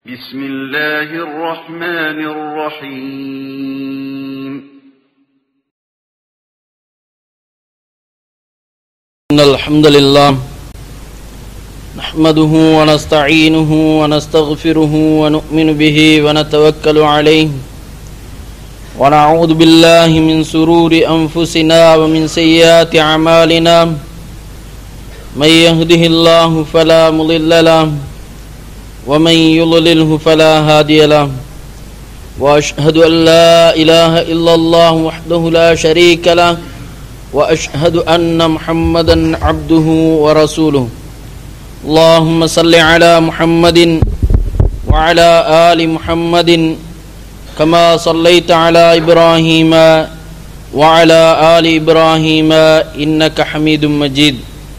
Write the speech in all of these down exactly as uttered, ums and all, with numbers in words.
بسم الله الرحمن الرحيم إن الحمد لله نحمده ونستعينه ونستغفره ونؤمن به ونتوكل عليه ونعوذ بالله من شرور أنفسنا ومن سيئات أعمالنا من يهده الله فلا مضل له ومن يضلله فلا هادي له وأشهد أن لا إله إلا الله وحده لا شريك له وأشهد أن محمدا عبده ورسوله اللهم صل على محمد وعلى آل محمد كما صليت على إبراهيم وعلى آل إبراهيم إنك حميد مجيد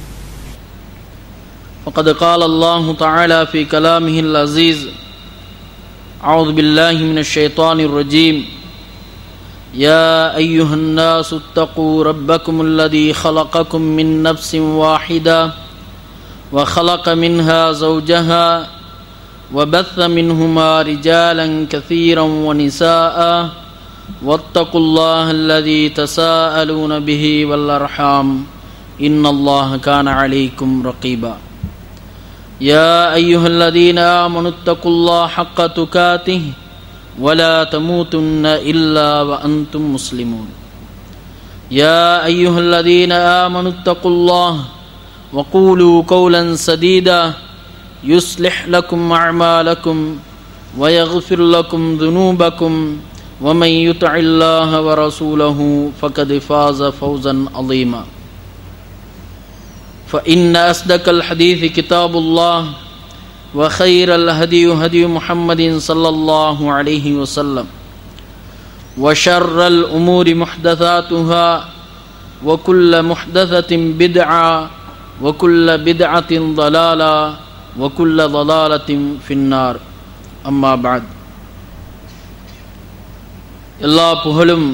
وقد قال الله تعالى في كلامه العزيز أعوذ بالله من الشيطان الرجيم يا أيها الناس اتقوا ربكم الذي خلقكم من نفس واحدة وخلق منها زوجها وبث منهما رجالا كثيرا ونساء واتقوا الله الذي تساءلون به والأرحام إن الله كان عليكم رقيبا يا أيها الذين آمنوا اتقوا الله حق تقاته ولا تموتن إلا وأنتم مسلمون يا أيها الذين آمنوا اتقوا الله وقولوا قولا سديدا يصلح لكم أعمالكم ويغفر لكم ذنوبكم ومن يطع الله ورسوله فقد فاز فوزا عظيما فإن أصدق الحديث كتاب الله وخير الهدي هدي محمد صلى الله عليه وسلم وشر الأمور محدثاتها وكل محدثة بدعة وكل بدعة ضلالة وكل ضلالة في النار أما بعد எல்லா புகழும்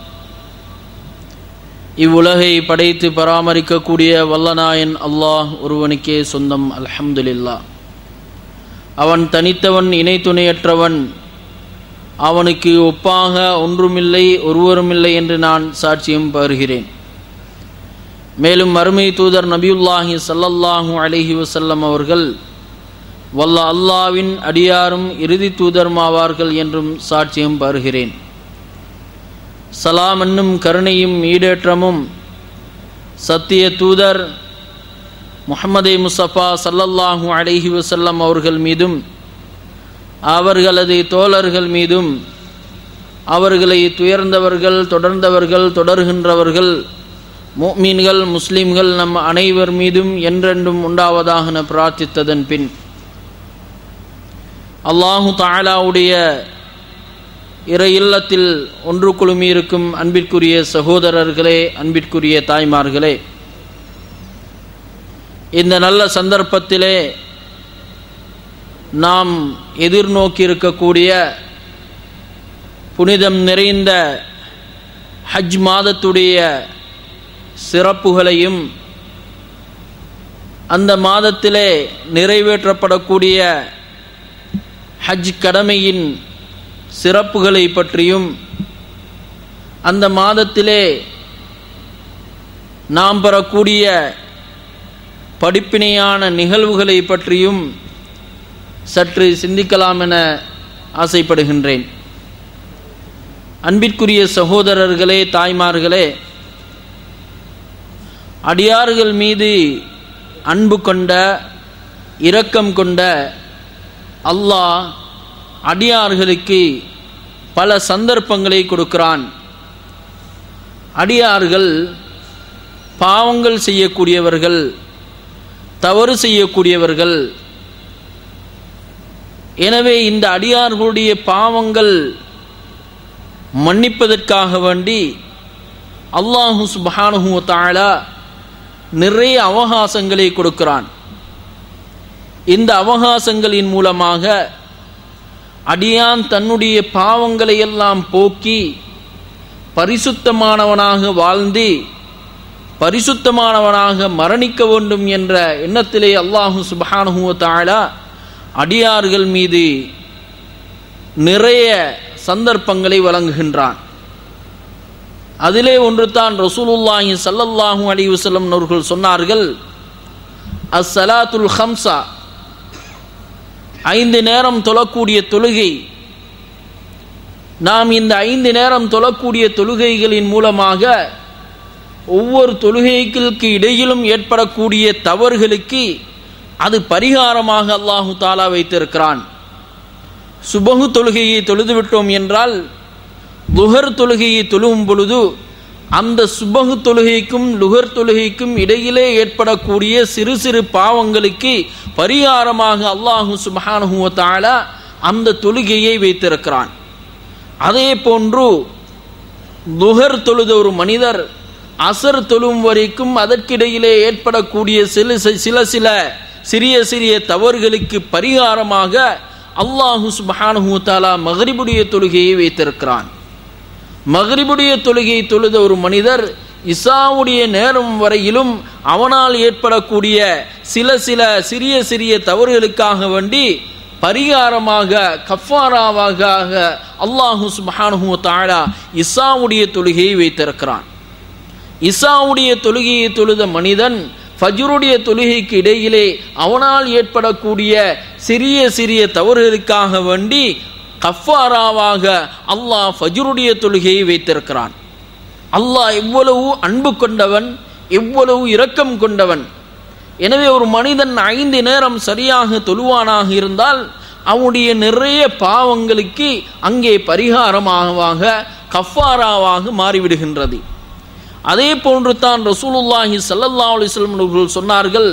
இவ்வுலகை படைத்து பராமரிக்கக்கூடிய வல்லநாயன் அல்லாஹ் ஒருவனுக்கே சொந்தம். அல்ஹம்துலில்லாஹ். அவன் தனித்தவன், இணை துணையற்றவன், அவனுக்கு ஒப்பாக ஒன்றுமில்லை, ஒருவருமில்லை என்று நான் சாட்சியம் பகர்கிறேன். மேலும் அருமை தூதர் நபியுல்லாஹி ஸல்லல்லாஹு அலைஹி வஸல்லம் அவர்கள் வல்ல அல்லாஹ்வின் அடியாரும் இறுதி தூதருமாவார்கள் என்றும் சாட்சியம் பகர்கிறேன். சலாம் என்னும் கருணையும் ஈடேற்றமும் சத்திய தூதர் முஹம்மதே முஸ்தபா ஸல்லல்லாஹு அலைஹி வஸல்லம் அவர்கள் மீதும் அவர்களது தோழர்கள் மீதும் அவர்களை துயர்ந்தவர்கள், தொடர்ந்தவர்கள், தொடர்கின்றவர்கள், முஃமின்கள், முஸ்லிம்கள் நம் அனைவர் மீதும் என்றென்றும் உண்டாவதாக என பிரார்த்தித்ததன் பின் அல்லாஹு தஆலாவுடைய இறை இல்லத்தில் ஒன்று குழுமியிருக்கும் அன்பிற்குரிய சகோதரர்களே, அன்பிற்குரிய தாய்மார்களே, இந்த நல்ல சந்தர்ப்பத்திலே நாம் எதிர்நோக்கி இருக்கக்கூடிய புனிதம் நிறைந்த ஹஜ் மாதத்துடைய சிறப்புகளையும் அந்த மாதத்திலே நிறைவேற்றப்படக்கூடிய ஹஜ் கடமையின் சிறப்புகளை பற்றியும் அந்த மாதத்திலே நாம் பெறக்கூடிய படிப்பினையான நிகழ்வுகளை பற்றியும் சற்று சிந்திக்கலாம் என ஆசைப்படுகின்றேன். அன்பிற்குரிய சகோதரர்களே, தாய்மார்களே, அடியார்கள் மீது அன்பு கொண்ட, இரக்கம் கொண்ட அல்லாஹ் அடியார்களுக்கு பல சந்தர்ப்பங்களை கொடுக்கிறான். அடியார்கள் பாவங்கள் செய்யக்கூடியவர்கள், தவறு செய்யக்கூடியவர்கள். எனவே இந்த அடியார்களுடைய பாவங்கள் மன்னிப்பதற்காக வேண்டி அல்லாஹு சுப்ஹானஹு வ தஆலா நிறைய அவகாசங்களை கொடுக்கிறான். இந்த அவகாசங்களின் மூலமாக அடியான் தன்னுடைய பாவங்களை எல்லாம் போக்கி பரிசுத்தமானவனாக வாழ்ந்து பரிசுத்தமானவனாக மரணிக்க வேண்டும் என்ற எண்ணத்திலே அல்லாஹு சுப்ஹானஹு வ தஆலா அடியார்கள் மீது நிறைய சந்தர்ப்பங்களை வழங்குகின்றான். அதிலே ஒன்று தான் ரசூலுல்லாஹி ஸல்லல்லாஹு அலைஹி வஸல்லம் அவர்கள் சொன்னார்கள், அஸ்ஸலாத்துல் ஹம்ஸா, ஐந்து நேரம் தொழக்கூடிய தொழுகை. நாம் இந்த ஐந்து நேரம் தொழக்கூடிய தொழுகைகளின் மூலமாக ஒவ்வொரு தொழுகைகளுக்கு இடையிலும் ஏற்படக்கூடிய தவறுகளுக்கு அது பரிகாரமாக அல்லாஹு தாலா வைத்திருக்கிறான். சுபஹு தொழுகையை தொழுதுவிட்டோம் என்றால் லுஹர் தொழுகையை தொழுவும் பொழுது அந்த சுபஹு தொழுகைக்கும் லுஹர் தொழுகைக்கும் இடையிலே ஏற்படக்கூடிய சிறு சிறு பாவங்களுக்கு பரிகாரமாக அல்லாஹு சுப்ஹானஹு வ தஆலா அந்த தொழுகையை வைத்திருக்கிறான். அதே போன்று லுஹர் தொழுத ஒரு மனிதர் அசர் தொழும் வரைக்கும் அதற்கிடையிலே ஏற்படக்கூடிய சில சில சில சிறிய சிறிய தவறுகளுக்கு பரிகாரமாக அல்லாஹு சுப்ஹானஹு வ தஆலா மக்ரிபுடைய தொழுகையை வைத்திருக்கிறான். மக்ரிபுடைய தொழுகையை தொழுத ஒரு மனிதர் இசாவுடைய நேரம் வரையிலும் அவனால் ஏற்படக்கூடிய சில சில சிறிய சிறிய தவறுகளுக்காக வேண்டி பரிகாரமாக கஃபாராவாக அல்லாஹு சுப்ஹானஹு வ தஆலா இசாவுடைய தொழுகையை வைத்திருக்கிறான். இசாவுடைய தொழுகையை தொழுத மனிதன் ஃபஜ்ருடைய தொழுகைக்கு இடையிலே அவனால் ஏற்படக்கூடிய சிறிய சிறிய தவறுகளுக்காக வேண்டி கஃபாராவாக அல்லாஹ் ஃபஜ்ருடைய தொழுகையை வைத்திருக்கிறான். அல்லாஹ் எவ்வளவு அன்பு கொண்டவன், எவ்வளவு இரக்கம் கொண்டவன். எனவே ஒரு மனிதன் ஐந்து நேரம் சரியாக தொழுவானாக இருந்தால் அவனுடைய நிறைய பாவங்களுக்கு அங்கே பரிகாரமாக கஃபாராவாக மாறிவிடுகின்றது. அதே போன்று தான் ரசூலுல்லாஹி ஸல்லல்லாஹு அலைஹி வஸல்லம் அவர்கள் சொன்னார்கள்,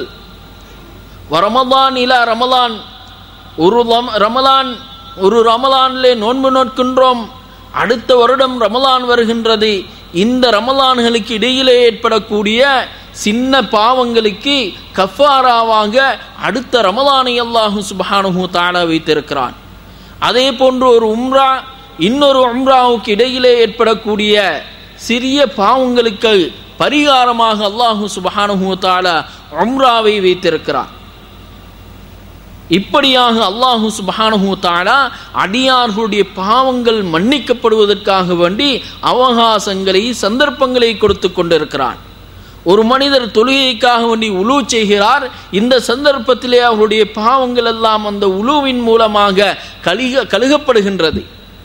ரமலான் இலா ரமலான், ஒரு ரமலான் ஒரு ரமலானிலே நோன்பு நோட்கின்றோம், அடுத்த வருடம் ரமலான் வருகின்றது. இந்த ரமலான்களுக்கு இடையிலே ஏற்படக்கூடிய சின்ன பாவங்களுக்கு கஃபாராவாக அடுத்த ரமலானை அல்லாஹு சுப்ஹானஹு வ தஆலா வைத்திருக்கிறான். அதே போன்று ஒரு உம்ரா இன்னொரு உம்ராவுக்கு இடையிலே ஏற்படக்கூடிய சிறிய பாவங்களுக்கு பரிகாரமாக அல்லாஹு சுப்ஹானஹு வ தஆலா உம்ராவை வைத்திருக்கிறான். இப்படியாக அல்லாஹு சுப்ஹானஹு வ தஆலா அடியார்களுடைய பாவங்கள் மன்னிக்கப்படுவதற்காக வேண்டி அவகாசங்களை சந்தர்ப்பங்களை கொடுத்து கொண்டிருக்கிறான். ஒரு மனிதர் தொழுகைக்காக வேண்டி உலு செய்கிறார். இந்த சந்தர்ப்பத்திலே அவருடைய பாவங்கள் எல்லாம் அந்த உலுவின் மூலமாக கழுக கழுகப்படுகின்றது.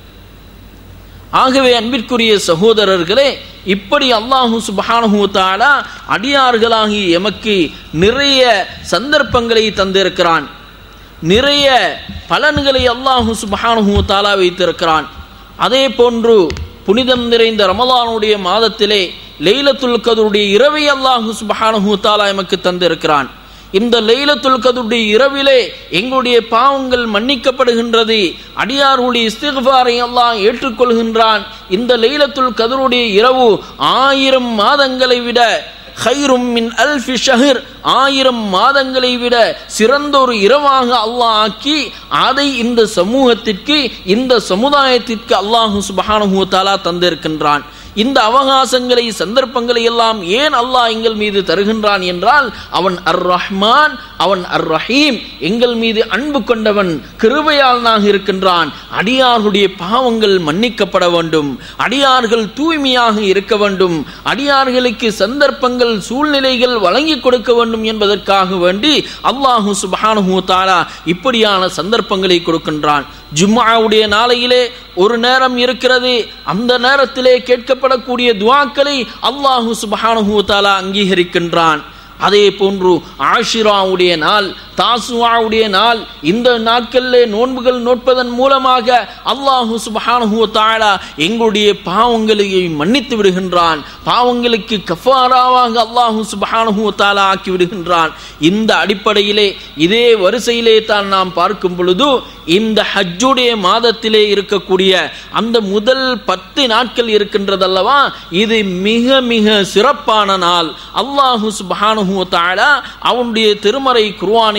ஆகவே அன்பிற்குரிய சகோதரர்களே, இப்படி அல்லாஹு சுப்ஹானஹு வ தஆலா அடியார்களாகி எமக்கு நிறைய சந்தர்ப்பங்களை தந்திருக்கிறான், நிறைய பலன்களை அல்லாஹு சுப்ஹானஹு வ தஆலா வைத்திருக்கிறான். அதே போன்று புனிதம் நிறைந்த ரமலானுடைய மாதத்திலே லைலத்துல் கத்ருடைய இரவை அல்லாஹு சுப்ஹானஹு வ தஆலா எமக்கு தந்திருக்கிறான். இந்த லைலத்துல் கத்ருடைய இரவிலே எங்களுடைய பாவங்கள் மன்னிக்கப்படுகின்றது, அடியார்களுடைய இஸ்திக்ஃபாரை அல்லாஹ் ஏற்றுக்கொள்கின்றான். இந்த லைலத்துல் கத்ருடைய இரவு ஆயிரம் மாதங்களை விட ஹைரும் மின் அல்ஃபி ஷஹர், ஆயிரம் மாதங்களை விட சிறந்த ஒரு இரவாக அல்லாஹ் ஆக்கி அதை இந்த சமூகத்திற்கு இந்த சமுதாயத்திற்கு அல்லாஹு சுப்ஹானஹு வ தஆலா தந்திருக்கின்றான். இந்த அவகாசங்களை சந்தர்ப்பங்களை எல்லாம் ஏன் அல்லாஹ் எங்கள் மீது தருகின்றான் என்றால் அவன் அர் ரஹ்மான், அவன் அர் ரஹீம், எங்கள் மீது அன்பு கொண்டவன், கிருபையாளனாக இருக்கின்றான். அடியார்களுடைய பாவங்கள் மன்னிக்கப்பட வேண்டும், அடியார்கள் தூய்மையாக இருக்க வேண்டும், அடியார்களுக்கு சந்தர்ப்பங்கள் சூழ்நிலைகள் வழங்கி கொடுக்க வேண்டும் என்பதற்காக வேண்டி அல்லாஹு சுப்ஹானஹு வ தஆலா இப்படியான சந்தர்ப்பங்களை கொடுக்கின்றான். ஜும்ஆவுடைய நாளையிலே ஒரு நேரம் இருக்கிறது, அந்த நேரத்திலே கேட்கப்படக்கூடிய துஆக்களை அல்லாஹு சுப்ஹானஹு வ தஆலா அங்கீகரிக்கின்றான். அதே போன்று ஆஷிராவுடைய நாள், தாசுஆவுடைய நாள், இந்த நாட்களிலே நோன்புகள் நோட்பதன் மூலமாக அல்லாஹு சுப்ஹானஹு வ தஆலா எங்களுடைய பாவங்களை மன்னித்து விடுகின்றான், பாவங்களுக்கு கஃபாராவாக அல்லாஹு சுப்ஹானஹு வ தஆலா ஆக்கி விடுகின்றான். இந்த அடிப்படையிலே இதே வரிசையிலே தான் நாம் பார்க்கும் பொழுது இந்த ஹஜ்ஜுடைய மாதத்திலே இருக்கக்கூடிய அந்த முதல் பத்து நாட்கள் இருக்கின்றதல்லவா, இது மிக மிக சிறப்பான நாள். அல்லாஹு சுப்ஹானஹு வ தஆலா அவனுடைய திருமறை குர்ஆனிலே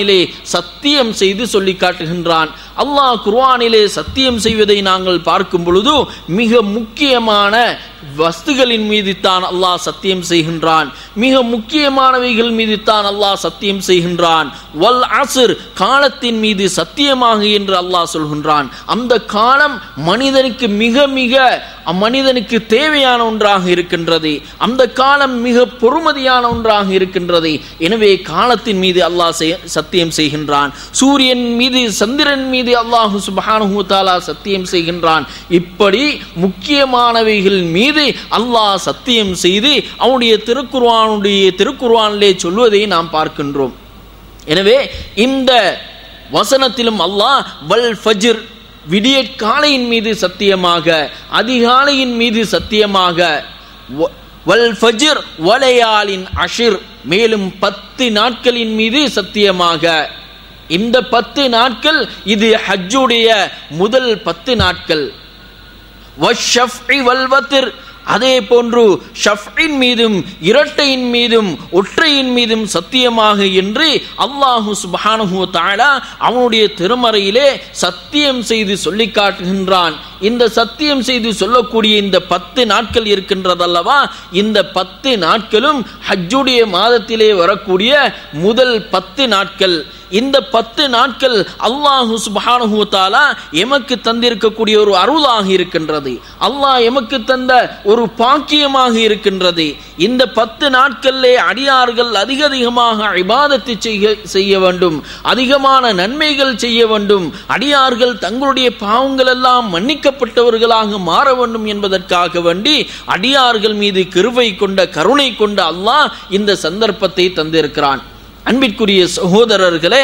குர்ஆனிலே சத்தியம் செய்து சொல்லி காட்டுகின்றான். அல்லாஹ் குர்ஆனிலே சத்தியம் செய்வதை நாங்கள் பார்க்கும் பொழுது மிக முக்கியமான வஸ்துகளின் மீது தான் அல்லாஹ் சத்தியம் செய்கின்றான். மிக முக்கியமானவைகள் மீது தான் அல்லாஹ் சத்தியம் செய்கின்றான். வல் அஸ்ர், காலத்தின் மீது சத்தியமாக என்று அல்லாஹ் சொல்கின்றான். அந்த காலம் மனிதனுக்கு மிக மிக மனிதனுக்கு தேவையான ஒன்றாக இருக்கின்றது. அந்த காலம் மிக பொறுமதியான ஒன்றாக இருக்கின்றது. எனவே காலத்தின் மீது அல்லாஹ் சத்தியம் செய்கின்றான். சூரியன் மீது சந்திரன் மீது அல்லாஹ் சுப்ஹானஹு வ தஆலா சத்தியம் செய்கின்றான். இப்படி முக்கியமானவைகள் மீது அல்லாஹ் சத்தியம் செய்து அவனுடைய திருக்குர்ஆனுடைய திருக்குர்ஆனிலே சொல்வதை நாம் பார்க்கின்றோம். எனவே இந்த வசனத்திலும் அல்லாஹ் வல் ஃபஜ்ர், விடியற்காலையின் மீது சத்தியமாக, அதிகாலையின் மீது சத்தியமாக, வல் ஃபஜ்ர் வலையாலின் அஷ்ர், மேலும் பத்து நாட்களின் மீது சத்தியமாக. இந்த பத்து நாட்கள் இது ஹஜ்ஜுடைய முதல் பத்து நாட்கள். வஷ்ஷஃப்இ வல் வத்ர், அதே போன்று ஷஃப்இன் மீதும் இரட்டையின் மீதும் ஒற்றையின் மீதும் சத்தியமாக என்று அல்லாஹு சுப்ஹானஹு வ தஆலா அவனுடைய திருமறையிலே சத்தியம் செய்து சொல்லி காட்டுகின்றான். இந்த சத்தியம் செய்து சொல்லக்கூடிய இந்த பத்து நாட்கள் இருக்கின்றதல்லவா, இந்த பத்து நாட்களும் ஹஜ்ஜுடைய மாதத்திலே வரக்கூடிய முதல் பத்து நாட்கள். இந்த பத்து நாட்கள் அல்லாஹு சுப்ஹானஹு வ தஆலா எமக்கு தந்திருக்கக்கூடிய ஒரு அருளாக இருக்கின்றது. அல்லாஹ் எமக்கு தந்த ஒரு பாக்கியமாக இருக்கின்றது. இந்த பத்து நாட்களிலே அடியார்கள் அதிக அதிகமாக இபாதத்தை செய்ய வேண்டும், அதிகமான நன்மைகள் செய்ய வேண்டும், அடியார்கள் தங்களுடைய பாவங்கள் எல்லாம் மன்னிக்கப்பட்டவர்களாக மாற வேண்டும் என்பதற்காக வேண்டி அடியார்கள் மீது கிருபை கொண்ட கருணை கொண்ட அல்லாஹ் இந்த சந்தர்ப்பத்தை தந்திருக்கிறான். அன்பிற்குரிய சகோதரர்களே,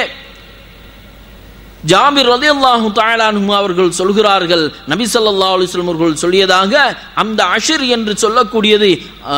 ஜாபிர் ரலியல்லாஹு தஆலா அன்ஹு அவர்கள் சொல்கிறார்கள், நபி ஸல்லல்லாஹு அலைஹி வஸல்லம் அவர்கள் சொல்லியதாக, அந்த அஷ்ர் என்று சொல்லக்கூடியது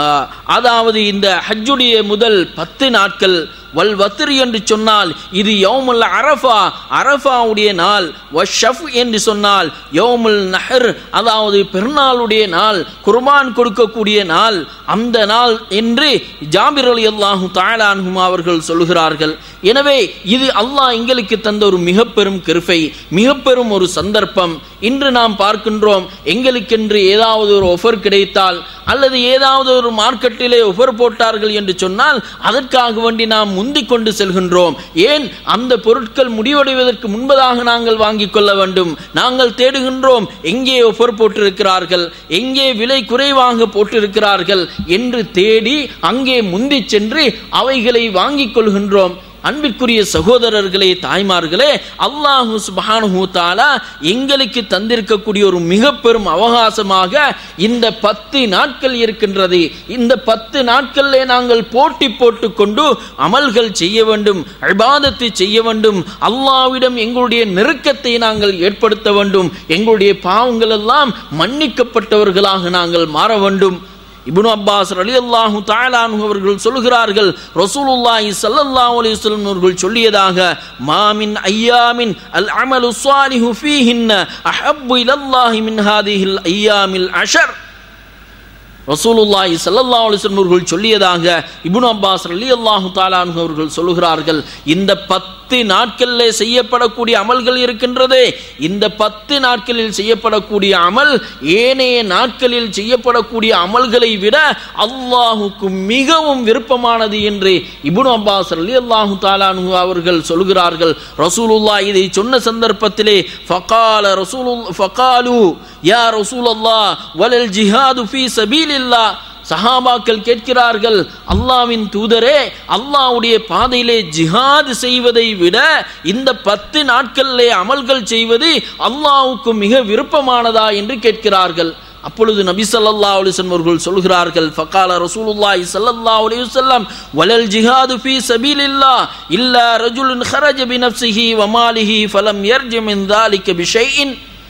அதாவது இந்த ஹஜ்ஜுடைய முதல் பத்து நாட்கள். வல் வத்ர் என்று சொன்னால் இது யௌமுல் அரஃபா, அரஃபாவுடைய நாள். வஷ்ஷஃப் என்று சொன்னால் யௌமுல் நஹர், அதாவது பெருநாளுடைய நாள், குர்பான் கொடுக்கக்கூடிய நாள், அந்த நாள் என்று ஜாபிர் ரலியல்லாஹு தஆலா அன்ஹு அவர்கள் சொல்கிறார்கள். எனவே இது அல்லாஹ் எங்களுக்கு தந்த ஒரு மிக பெரும் கிருபை, மிக பெரும் ஒரு சந்தர்ப்பம். இன்று நாம் பார்க்கின்றோம், எங்களுக்கென்று ஏதாவது ஒரு ஆஃபர் கிடைத்தால் அல்லது ஏதாவது ஒரு மார்க்கெட்டிலே ஆஃபர் போட்டார்கள் என்று சொன்னால் அதற்காக வேண்டி நாம் முந்திக் கொண்டு செல்கின்றோம். ஏன்? அந்த பொருட்கள் முடிவடைவதற்கு முன்பதாக நாங்கள் வாங்கிக் கொள்ள வேண்டும். நாங்கள் தேடுகின்றோம், எங்கே ஆஃபர் போட்டிருக்கிறார்கள், எங்கே விலை குறைவாக போட்டிருக்கிறார்கள் என்று தேடி அங்கே முந்தி சென்று அவைகளை வாங்கிக் கொள்கின்றோம். அன்பிற்குரிய சகோதரர்களே, தாய்மார்களே, அல்லாஹு சுப்ஹானஹு வ தஆலா எங்களுக்கு தந்திருக்கக்கூடிய ஒரு மிக பெரும் அவகாசமாக இந்த பத்து நாட்கள் இருக்கின்றது. இந்த பத்து நாட்களிலே நாங்கள் போட்டி போட்டு கொண்டு அமல்கள் செய்ய வேண்டும், இபாதத்தை செய்ய வேண்டும், அல்லாஹ்விடம் எங்களுடைய நெருக்கத்தை நாங்கள் ஏற்படுத்த வேண்டும், எங்களுடைய பாவங்கள் எல்லாம் மன்னிக்கப்பட்டவர்களாக நாங்கள் மாற வேண்டும். இப்னு அப்பாஸ் ரலியல்லாஹு தஆலா அன்ஹு அவர்கள் சொல்கிறார்கள், ரசூலுல்லாஹி ஸல்லல்லாஹு அலைஹி வஸல்லம் அவர்கள் சொல்லியதாக, மா மின் அய்யாமின் அல் அமலு ஸாலிஹு ஃபீஹின்ன அஹப்பு இலல்லாஹி மின் ஹாதிஹில் அய்யாமில் அஷர். ரசூலுல்லாஹி ஸல்லல்லாஹு அலைஹி வஸல்லம் அவர்கள் சொல்லியதாக இப்னு அப்பாஸ் ரலியல்லாஹு தஆலா அன்ஹு அவர்கள் சொல்கிறார்கள், இந்த பத்து நாட்களில் செய்யப்படக்கூடிய அமல்கள் இருக்கின்றதே, இந்த பத்து நாட்களில் செய்யப்படக்கூடிய அமல் ஏனைய நாட்களில் செய்யப்படக்கூடிய அமல்களை விட அல்லாஹுக்கு மிகவும் விருப்பமானது என்று இப்னு அப்பாஸ் ரலியல்லாஹு தஆலா அன்ஹு அவர்கள் சொல்கிறார்கள். ரசூலுல்லாஹ் இதை சொன்ன சந்தர்ப்பத்திலே ஃபகால ரசூலுல்லாஹ் ஃபகாலு யா ரசூலல்லாஹ் வலல் ஜிஹாது ஃபீ சபீலில்லாஹ், சஹாபாக்கள் கேட்கிறார்கள், அல்லாஹ்வின் தூதரே, அல்லாஹ்வுடைய பாதையிலே ஜிஹாத் செய்வதை விட இந்த பத்து நாட்களிலே அமல்கள் செய்வது அல்லாஹ்வுக்கு மிக விருப்பமானதா என்று கேட்கிறார்கள். அப்பொழுது நபி ஸல்லல்லாஹு அலைஹி வஸல்லம் அவர்கள் சொல்கிறார்கள், ஃபகால ரசூலுல்லாஹி ஸல்லல்லாஹு அலைஹி வஸல்லம் வலல் ஜிஹாது ஃபீ சபீலில்லாஹ் இல்லா ரஜுலுன் ஹரஜ பினஃப்ஸிஹி வ மாலிஹி ஃபலம் யர்ஜி மின் ذلك பிஷைஇன்.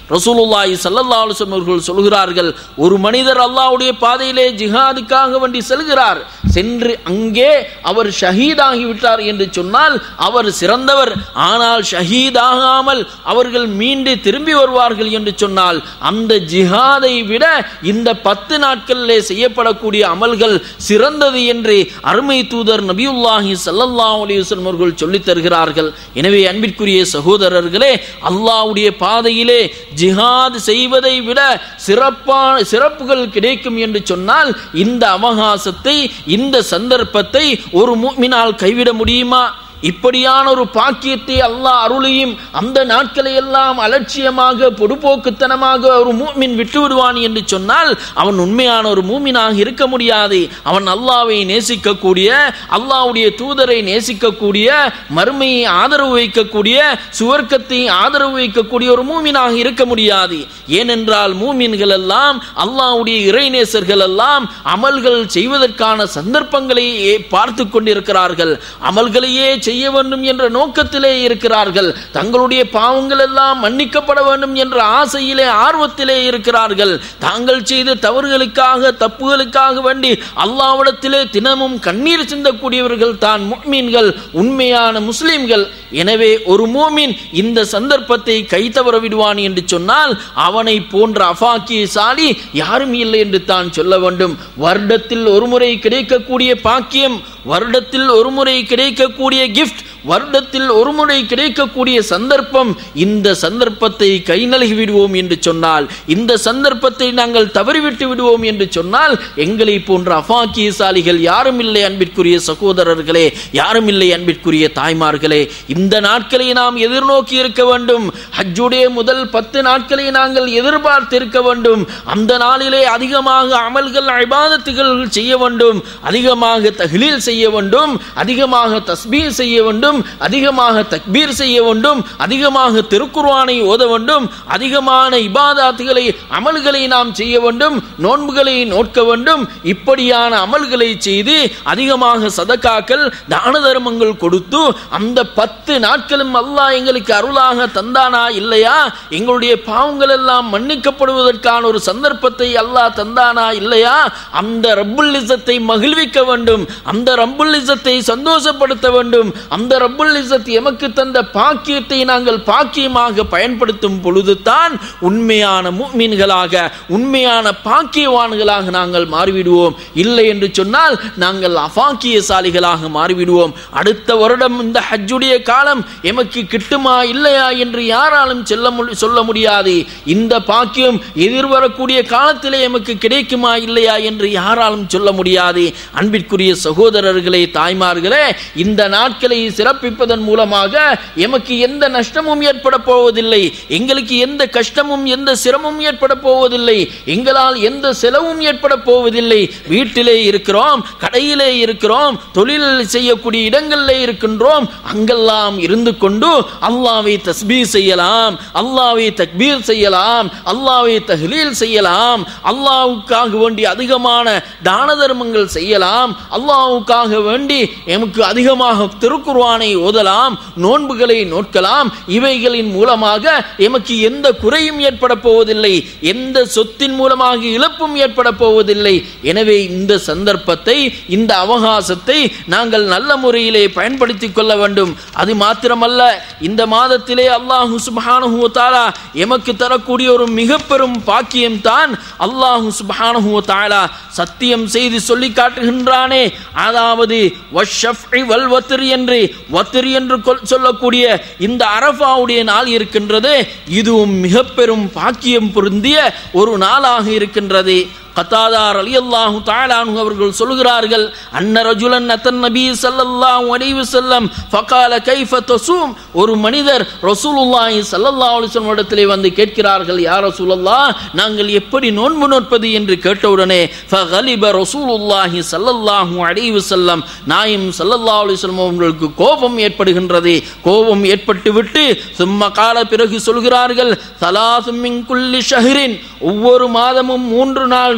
ரசூலுல்லாஹி ஸல்லல்லாஹு அலைஹி வஸல்லம் அவர்கள் சொல்கிறார்கள், ஒரு மனிதர் அல்லாஹ்வுடைய பாதையிலே ஜிஹாதுக்காக வேண்டி செல்கிறார், சென்று அங்கே அவர் ஷஹீதாகி விட்டார் என்று சொன்னால் அவர் சிறந்தவர். ஆனால் ஷஹீதாகாமல் அவர்கள் மீண்டு திரும்பி வருவார்கள் என்று சொன்னால் அந்த ஜிஹாதை விட இந்த பத்து நாட்களிலே செய்யப்படக்கூடிய அமல்கள் சிறந்தது என்று அருமை தூதர் நபியுல்லாஹி ஸல்லல்லாஹு அலைஹி வஸல்லம் அவர்கள் சொல்லித் தருகிறார்கள். எனவே அன்பிற்குரிய சகோதரர்களே, அல்லாஹ்வுடைய பாதையிலே ஜிஹாத் செய்வதை விட சிறப்பான சிறப்புகள் கிடைக்கும் என்று சொன்னால் இந்த அவகாசத்தை, இந்த சந்தர்ப்பத்தை ஒரு முஃமினால் கைவிட முடியுமா? இப்படியான ஒரு பாக்கியத்தை அல்லாஹ் அருளியும் அந்த நாட்களை எல்லாம் அலட்சியமாக பொடுபோக்குத்தனமாக ஒரு மூமின் விட்டு விடுவான் என்று சொன்னால் அவன் உண்மையான ஒரு மூமினாக இருக்க முடியாது. அவன் அல்லாஹ்வை நேசிக்கக்கூடிய, அல்லாஹ்வுடைய தூதரை நேசிக்கக்கூடிய, மறுமையை ஆதரவு வைக்கக்கூடிய, சுவர்க்கத்தை ஆதரவு வைக்கக்கூடிய ஒரு மூமினாக இருக்க முடியாது. ஏனென்றால் மூமின்கள் எல்லாம், அல்லாஹ்வுடைய இறைநேசர்கள் எல்லாம் அமல்கள் செய்வதற்கான சந்தர்ப்பங்களை பார்த்து கொண்டிருக்கிறார்கள். அமல்களையே செய்ய வேண்டும் என்ற நோக்கத்திலே இருக்கிறார்கள். தங்களுடைய பாவங்கள் எல்லாம் மன்னிக்கப்பட வேண்டும் என்ற ஆசையிலே, ஆர்வத்திலே இருக்கிறார்கள். தாங்கள் செய்த தவறுகளுக்காக, தப்புகளுக்காக வேண்டி அல்லாஹ்விடத்திலே தினமும் கண்ணீர் சிந்தக்கூடியவர்கள் தான் முஃமின்கள், உண்மையான முஸ்லிம்கள். எனவே ஒரு மூமின் இந்த சந்தர்ப்பத்தை கை தவற விடுவான் என்று சொன்னால் அவனை போன்ற அஃபாக்கியசாலி யாரும் இல்லை என்று தான் சொல்ல வேண்டும். வருடத்தில் ஒரு முறை கிடைக்கக்கூடிய பாக்கியம், வருடத்தில் ஒரு முறை கிடைக்கக்கூடிய கிஃப்ட், வருடத்தில் ஒரு முறை கிடைக்கக்கூடிய சந்தர்ப்பம், இந்த சந்தர்ப்பத்தை கை நல்கி விடுவோம் என்று சொன்னால், இந்த சந்தர்ப்பத்தை நாங்கள் தவறிவிட்டு விடுவோம் என்று சொன்னால் எங்களை போன்ற அஃபாக்கியசாலிகள் யாரும் இல்லை. அன்பிற்குரிய சகோதரர்களே, யாரும் இல்லை. அன்பிற்குரிய தாய்மார்களே, இந்த நாட்களை நாம் எதிர்நோக்கி இருக்க வேண்டும். ஹஜ்ஜுடைய முதல் பத்து நாட்களை நாங்கள் எதிர்பார்த்து இருக்க வேண்டும். அந்த நாளிலே அதிகமாக அமல்கள், இபாதத்துகள் செய்ய வேண்டும், அதிகமாக தஹ்லீல் செய்ய வேண்டும், அதிகமாக தஸ்பீஹ் செய்ய வேண்டும், அதிகமாக தக்பீர் செய்ய வேண்டும், அதிகமாக திருக்குர்ஆனை ஓத வேண்டும், அதிகமான இபாதத்துகளை, அமல்களை நாம் செய்ய வேண்டும், நோன்புகளை நோக்க வேண்டும். இப்படியான அமல்களை செய்து அதிகமாக சதகாக்கள், தான தர்மங்கள் கொடுத்து அந்த பத்து நாட்களும் அல்லாஹ் எங்களுக்கு அருளாக தந்தானா இல்லையா? எங்களுடைய பாவங்கள் எல்லாம் மன்னிக்கப்படுவதற்கான ஒரு சந்தர்ப்பத்தை அல்லாஹ் தந்தானா இல்லையா? அந்த ரப்புல் இஸ்ஸத்தை மகிழ்விக்க வேண்டும், அந்த ரப்புல் இஸ்ஸத்தை சந்தோஷப்படுத்த வேண்டும். அந்த ரப்புல் இஸ்ஸத் எமக்கு தந்த பாக்கியத்தை நாங்கள் பாக்கியமாக பயன்படுத்தும் பொழுதுதான் உண்மையான முஃமின்களாக, உண்மையான பாக்கியவான்களாக நாங்கள் மாறிவிடுவோம். இல்லை என்று சொன்னால் நாங்கள் அஃபாக்கியசாலிகளாக மாறிவிடுவோம். அடுத்த வருடம் இந்த ஹஜ்ஜுடைய காலம் எமக்கு கிட்டுமா இல்லையா என்று யாராலும் சொல்ல முடியாது. இந்த பாக்கியம் எதிர்வரக்கூடிய காலத்திலே எமக்கு கிடைக்குமா இல்லையா என்று யாராலும் சொல்ல முடியாது. அன்பிற்குரிய சகோதரர்களே, தாய்மார்களே, இந்த நாட்களை சிறப்பிப்பதன் மூலமாக எமக்கு எந்த நஷ்டமும் ஏற்பட போவதில்லை, எங்களுக்கு எந்த கஷ்டமும் எந்த சிரமமும் ஏற்பட போவதில்லை, எங்களால் எந்த செலவும் ஏற்பட போவதில்லை. வீட்டிலே இருக்கிறோம், கடையிலே இருக்கிறோம், தொழில் செய்யக்கூடிய இடங்களிலே இருக்கின்றோம், அங்கெல்லாம் இருந்து கொண்டு அல்லாஹ்வை தஸ்பீஹ் செய்யலாம், அல்லாஹ்வை தக்பீர் செய்யலாம், அல்லாஹ்வை தஹ்லீல் செய்யலாம், அல்லாஹ்வுக்காக வேண்டி அதிகமான தான தர்மங்கள் செய்யலாம், அல்லாஹ்வுக்காக வேண்டி எமக்கு அதிகமாக திருக்குர்ஆனை ஓதலாம், நோன்புகளை நோக்கலாம். இவைகளின் மூலமாக எமக்கு எந்த குறையும் ஏற்பட போவதில்லை, எந்த சொத்தின் மூலமாக இழப்பும் ஏற்பட போவதில்லை. எனவே இந்த சந்தர்ப்பத்தை, இந்த அவகாசத்தை நாங்கள் நல்ல முறையிலே பயன்படுத்திக் கொள்ள வேண்டும். அது மாத்திரமல்ல, இந்த மாதத்திலே அல்லாஹ் சுப்ஹானஹு வ தஆலா எமக்கு தரக்கூடிய ஒரு மிக பெரும் பாக்கியம் தான் அல்லாஹ் சுப்ஹானஹு வ தஆலா சத்தியம் செய்து சொல்லி காட்டுகின்றானே, அதாவது வஷ்ஷஃப்இ வல் வத்ர் என்று, வத்ர் என்று சொல்லக்கூடிய இந்த அரஃபாவுடைய நாள் இருக்கின்றது, இதுவும் மிக பெரும் பாக்கியம் பொருந்திய ஒரு நாளாக இருக்கின்றது. கத்தாதா ரலியல்லாஹு தஆலா அன்ஹு அவர்கள் சொல்கிறார்கள், அன்ன ரஜுலன் அத்தன் நபி ஸல்லல்லாஹு அலைஹி வஸல்லம் ஃபகால கைஃப தஸூம். ஒரு மனிதர் ரசூலுல்லாஹி ஸல்லல்லாஹு அலைஹி வஸல்லம் இடத்திலே வந்து கேட்கிறார்கள், யா ரசூலல்லாஹ், நாங்கள் எப்படி நோன்பு நோற்பது என்று கேட்டவுடனே ஃபகலிப ரசூலுல்லாஹி ஸல்லல்லாஹு அலைஹி வஸல்லம், நாயம் ஸல்லல்லாஹு அலைஹி வஸல்லம் அவர்களுக்கு கோபம் ஏற்படுகின்றது. கோபம் ஏற்பட்டு விட்டு சும்ம கால, பிறகு சொல்கிறார்கள், ஸலாஸும் மின் குல்லி ஷஹ்ரின், ஒவ்வொரு மாதமும் மூன்று நாள்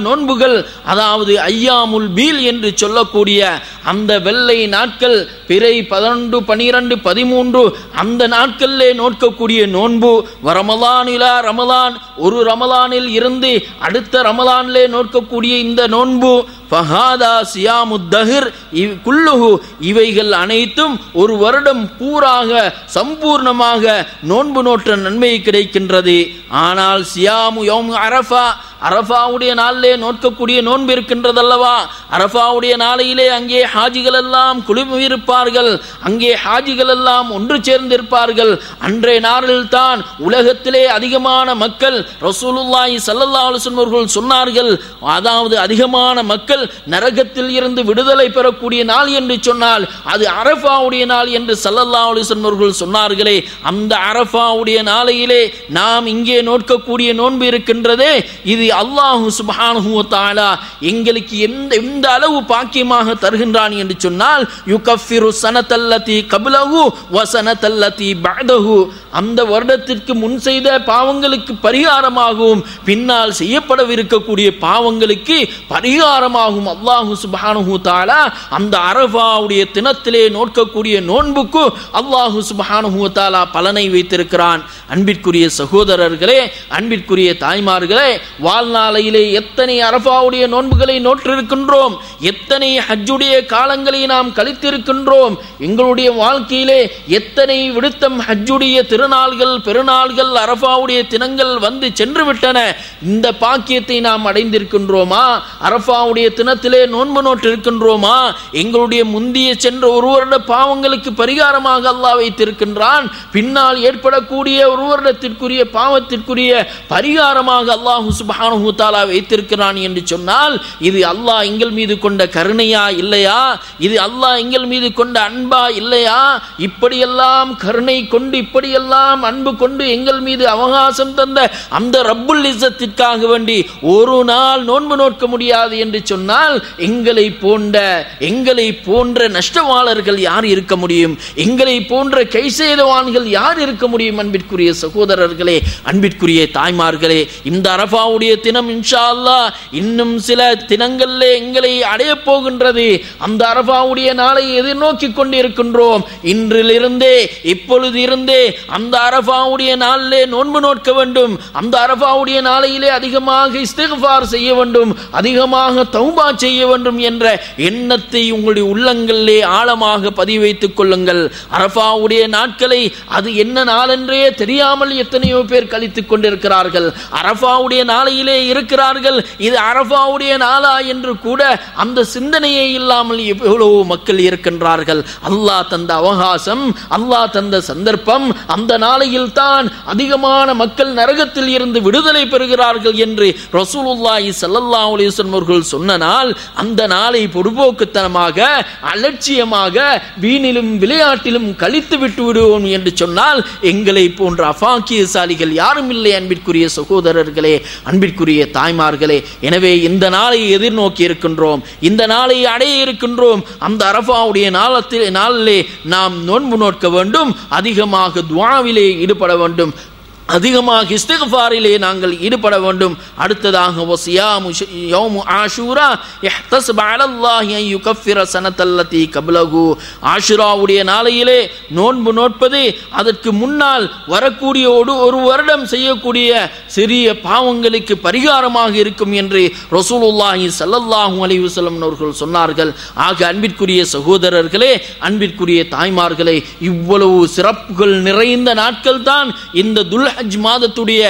நோன்புகள், அதாவது ஐயாமுல் பீல் என்று சொல்லக்கூடிய அந்த வெள்ளை நாட்கள், பிறை பதினொன்று பனிரெண்டு பதிமூன்று அந்த நாட்களிலே நோக்கக்கூடிய நோன்பு, ரமலானிலா ரமலான் ஒரு ரமலானில் இருந்து அடுத்த ரமலானிலே நோக்கக்கூடிய இந்த நோன்பு, ஃபஹாதா சியாமுத்தஹிர் குல்லுஹு இவைகள் அனைத்தும் ஒரு வருடம் பூராக சம்பூர்ணமாக நோன்பு நோற்ற நன்மை கிடைக்கின்றது. ஆனால் சியாமு யௌம் அரஃபா, அரஃபாவுடைய நாளிலே நோக்கக்கூடிய நோன்பு இருக்கின்றதல்லவா, அரஃபாவுடைய நாளையிலே அங்கே ஹாஜிகள் எல்லாம் குழுமியிருப்பார்கள், அங்கே ஹாஜிகள் எல்லாம் ஒன்று சேர்ந்திருப்பார்கள். அன்றைய நாளில் தான் உலகத்திலே அதிகமான மக்கள், ரசூலுல்லாஹி ஸல்லல்லாஹு அலைஹி வஸல்லம் அவர்கள் சொன்னார்கள், அதாவது அதிகமான மக்கள் நரகத்தில் இருந்து விடுதலை பெறக்கூடிய நாள் என்று சொன்னால் அது அரஃபாவுடைய நாள் என்று ஸல்லல்லாஹு அலைஹி வஸல்லம் அவர்கள் சொன்னார்களே, அந்த அரஃபாவுடைய நாளையிலே நாம் இங்கே நோக்கக்கூடிய நோன்பு இருக்கின்றதே, இது அல்லாஹ் சுப்ஹானஹு வ தஆலா எங்களுக்கு எந்த எந்த அளவு பாக்கியமாக தருகின்றான் என்று சொன்னால், யுகஃபிரு ஸனத்தல்லதி கப்லஹு வ ஸனத்தல்லதி பஅதஹு, அந்த வருடத்திற்கு முன் செய்த பாவங்களுக்கு பரிகாரமாகவும் பின்னால் செய்யப்படவிருக்கக்கூடிய பாவங்களுக்கு பரிகாரமாகவும் அல்லாஹ் சுப்ஹானஹு வ தஆலா அந்த அரஃபாவுடைய தினத்திலே நோக்கக்கூடிய நோன்புக்கு அல்லாஹ் சுப்ஹானஹு வ தஆலா பலனை வைத்திருக்கிறான். அன்பிற்குரிய சகோதரர்களே, அன்பிற்குரிய தாய்மார்களே, வாழ்நாளையிலே எத்தனை அரஃபாவுடைய நோன்புகளை நோற்றிருக்கின்றோம், எத்தனை ஹஜ்ஜுடைய காலங்களை நாம் கழித்திருக்கின்றோம், எங்களுடைய வாழ்க்கையிலே எத்தனை விடுத்தம் ஹஜ்ஜுடைய திருநாள்கள் பெருநாள்கள் அரஃபாவுடைய தினங்கள் வந்து சென்று விட்டன. இந்த பாக்கியத்தை நாம் அடைந்திருக்கின்றோமா? அரஃபாவுடைய தினத்திலே நோன்பு நோற்றிருக்கின்றோமா? எங்களுடைய முந்திய சென்ற ஒரு வருட பாவங்களுக்கு பரிகாரமாக அல்லாஹ் வைத்திருக்கின்றான், பின்னால் ஏற்படக்கூடிய ஒரு வருடத்திற்குரிய பாவத்திற்குரிய பரிகாரமாக அல்லாஹ் சுப்ஹானஹு வ தஆலா வைத்திருக்கிறான் என்று சொன்னால், இது அல்லாஹ் எங்கள் மீது கொண்ட கருணையா இல்லையா? இது அல்லாஹ் எங்கள் மீது கொண்ட அன்பா இல்லையா? இப்படியெல்லாம் கருணை கொண்டு இப்படியெல்லாம் அன்பு கொண்டு எங்கள் மீது அவகாசம் தந்த அந்த ரப்புல் இஸ்ஸத்திற்காக வேண்டி ஒரு நாள் நோன்பு நோக்க முடியாது என்று சொன்னால், எங்களை போன்ற எங்களை போன்ற நஷ்டவாளர்கள் யார் இருக்க முடியும்? எங்களை போன்ற கைசேதவான்கள் யார் இருக்க முடியும்? அன்பிற்குரிய சகோதரர்களே, அன்பிற்குரிய தாய்மார்களே, இந்த அரஃபாவுடைய தினம் இன்ஷா அல்லாஹ் இன்னும் சில தினங்களிலே எங்களை அடைய போகின்றது. அந்த அரஃபாவுடைய நாளை எதிர்நோக்கி கொண்டிருக்கின்றோம். இன்றிலிருந்தே இப்பொழுது இருந்தே அந்த அரஃபாவுடைய நாளிலே நோன்பு நோக்க வேண்டும். அந்த அரஃபாவுடைய நாளையிலே அதிகமாக இஸ்திக்ஃபார் செய்ய வேண்டும், அதிகமாக தௌபா செய்ய வேண்டும் என்ற எண்ணத்தை உங்களுடைய உள்ளங்களிலே ஆழமாக பதிவு வைத்துக் கொள்ளுங்கள். அரஃபாவுடைய நாட்களை அது என்ன நாள் என்றே தெரியாமல் எத்தனையோ பேர் கழித்துக் கொண்டிருக்கிறார்கள். அரஃபாவுடைய நாளையிலே இருக்கிறார்கள், இது அரஃபாவுடைய நாளா என்று கூட அந்த சிந்தனையே இல்லாமல் எவ்வளவு மக்கள் இருக்கின்றார்கள். அல்லாஹ் தந்த அவகாசம், அல்லாஹ் தந்த சந்தர்ப்பம், அந்த நாளையில் தான் அதிகமான மக்கள் நரகத்தில் இருந்து விடுதலை பெறுகிறார்கள் என்று ரசூலுல்லாஹி ஸல்லல்லாஹு அலைஹி வஸல்லம் அவர்கள் சொன்ன நாள். அந்த நாளை பொடுபோக்குத்தனமாக அலட்சியமாக வீணிலும் விளையாட்டிலும் கழித்து விட்டு விடுவோம் என்று சொன்னால் எங்களை போன்ற அஃபாக்கியசாலிகள் யாரும் இல்லை. அன்பிற்குரிய சகோதரர்களே, அன்பிற்குரிய தாய்மார்களே, எனவே இந்த நாளை எதிர்நோக்கி இருக்கின்றோம், இந்த நாளை அடைய இருக்கின்றோம். அந்த அரஃபாவுடைய நாளத்தில் நாளிலே நாம் நோன்பு நோக்க வேண்டும், அதிகமாக துஆவிலே ஈடுபட வேண்டும், அதிகமாக இஸ்திக்ஃபாரிலே நாங்கள் ஈடுபட வேண்டும். அடுத்ததாக வசியாமு யௌமு ஆஷூரா இஹ்தஸப அலல்லாஹி அன் யுகஃபிர ஸனத்தல்லதி கப்லஹு, ஆஷூராவுடைய நாளையிலே நோன்பு நோட்பது அதற்கு முன்னால் வரக்கூடிய ஒரு ஒரு வருடம் செய்யக்கூடிய சிறிய பாவங்களுக்கு பரிகாரமாக இருக்கும் என்று ரசூலுல்லாஹி ஸல்லல்லாஹு அலைஹி வஸல்லம் அவர்கள் சொன்னார்கள். ஆக அன்பிற்குரிய சகோதரர்களே, அன்பிற்குரிய தாய்மார்களே, இவ்வளவு சிறப்புகள் நிறைந்த நாட்கள் தான் இந்த துல் ஹஜ் மாதத்துடைய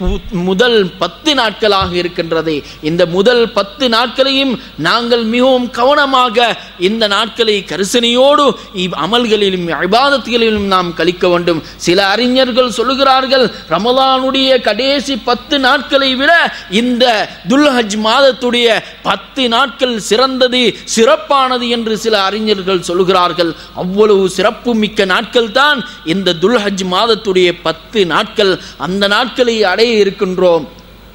முதல் பத்து நாட்களாக இருக்கின்றது. இந்த முதல் பத்து நாட்களையும் நாங்கள் மிகவும் கவனமாக இந்த நாட்களை கரிசனையோடு அமல்களிலும் இபாதத்துகளிலும் நாம் கழிக்க வேண்டும். சில அறிஞர்கள் சொல்லுகிறார்கள், ரமலானுடைய கடைசி பத்து நாட்களை விட இந்த துல் ஹஜ் மாதத்துடைய பத்து நாட்கள் சிறந்தது, சிறப்பானது என்று சில அறிஞர்கள் சொல்லுகிறார்கள். அவ்வளவு சிறப்பு மிக்க நாட்கள் தான் இந்த துல் ஹஜ் மாதத்துடைய பத்து நாட்கள். அந்த நாட்களை அடைய இருக்கின்றோம்.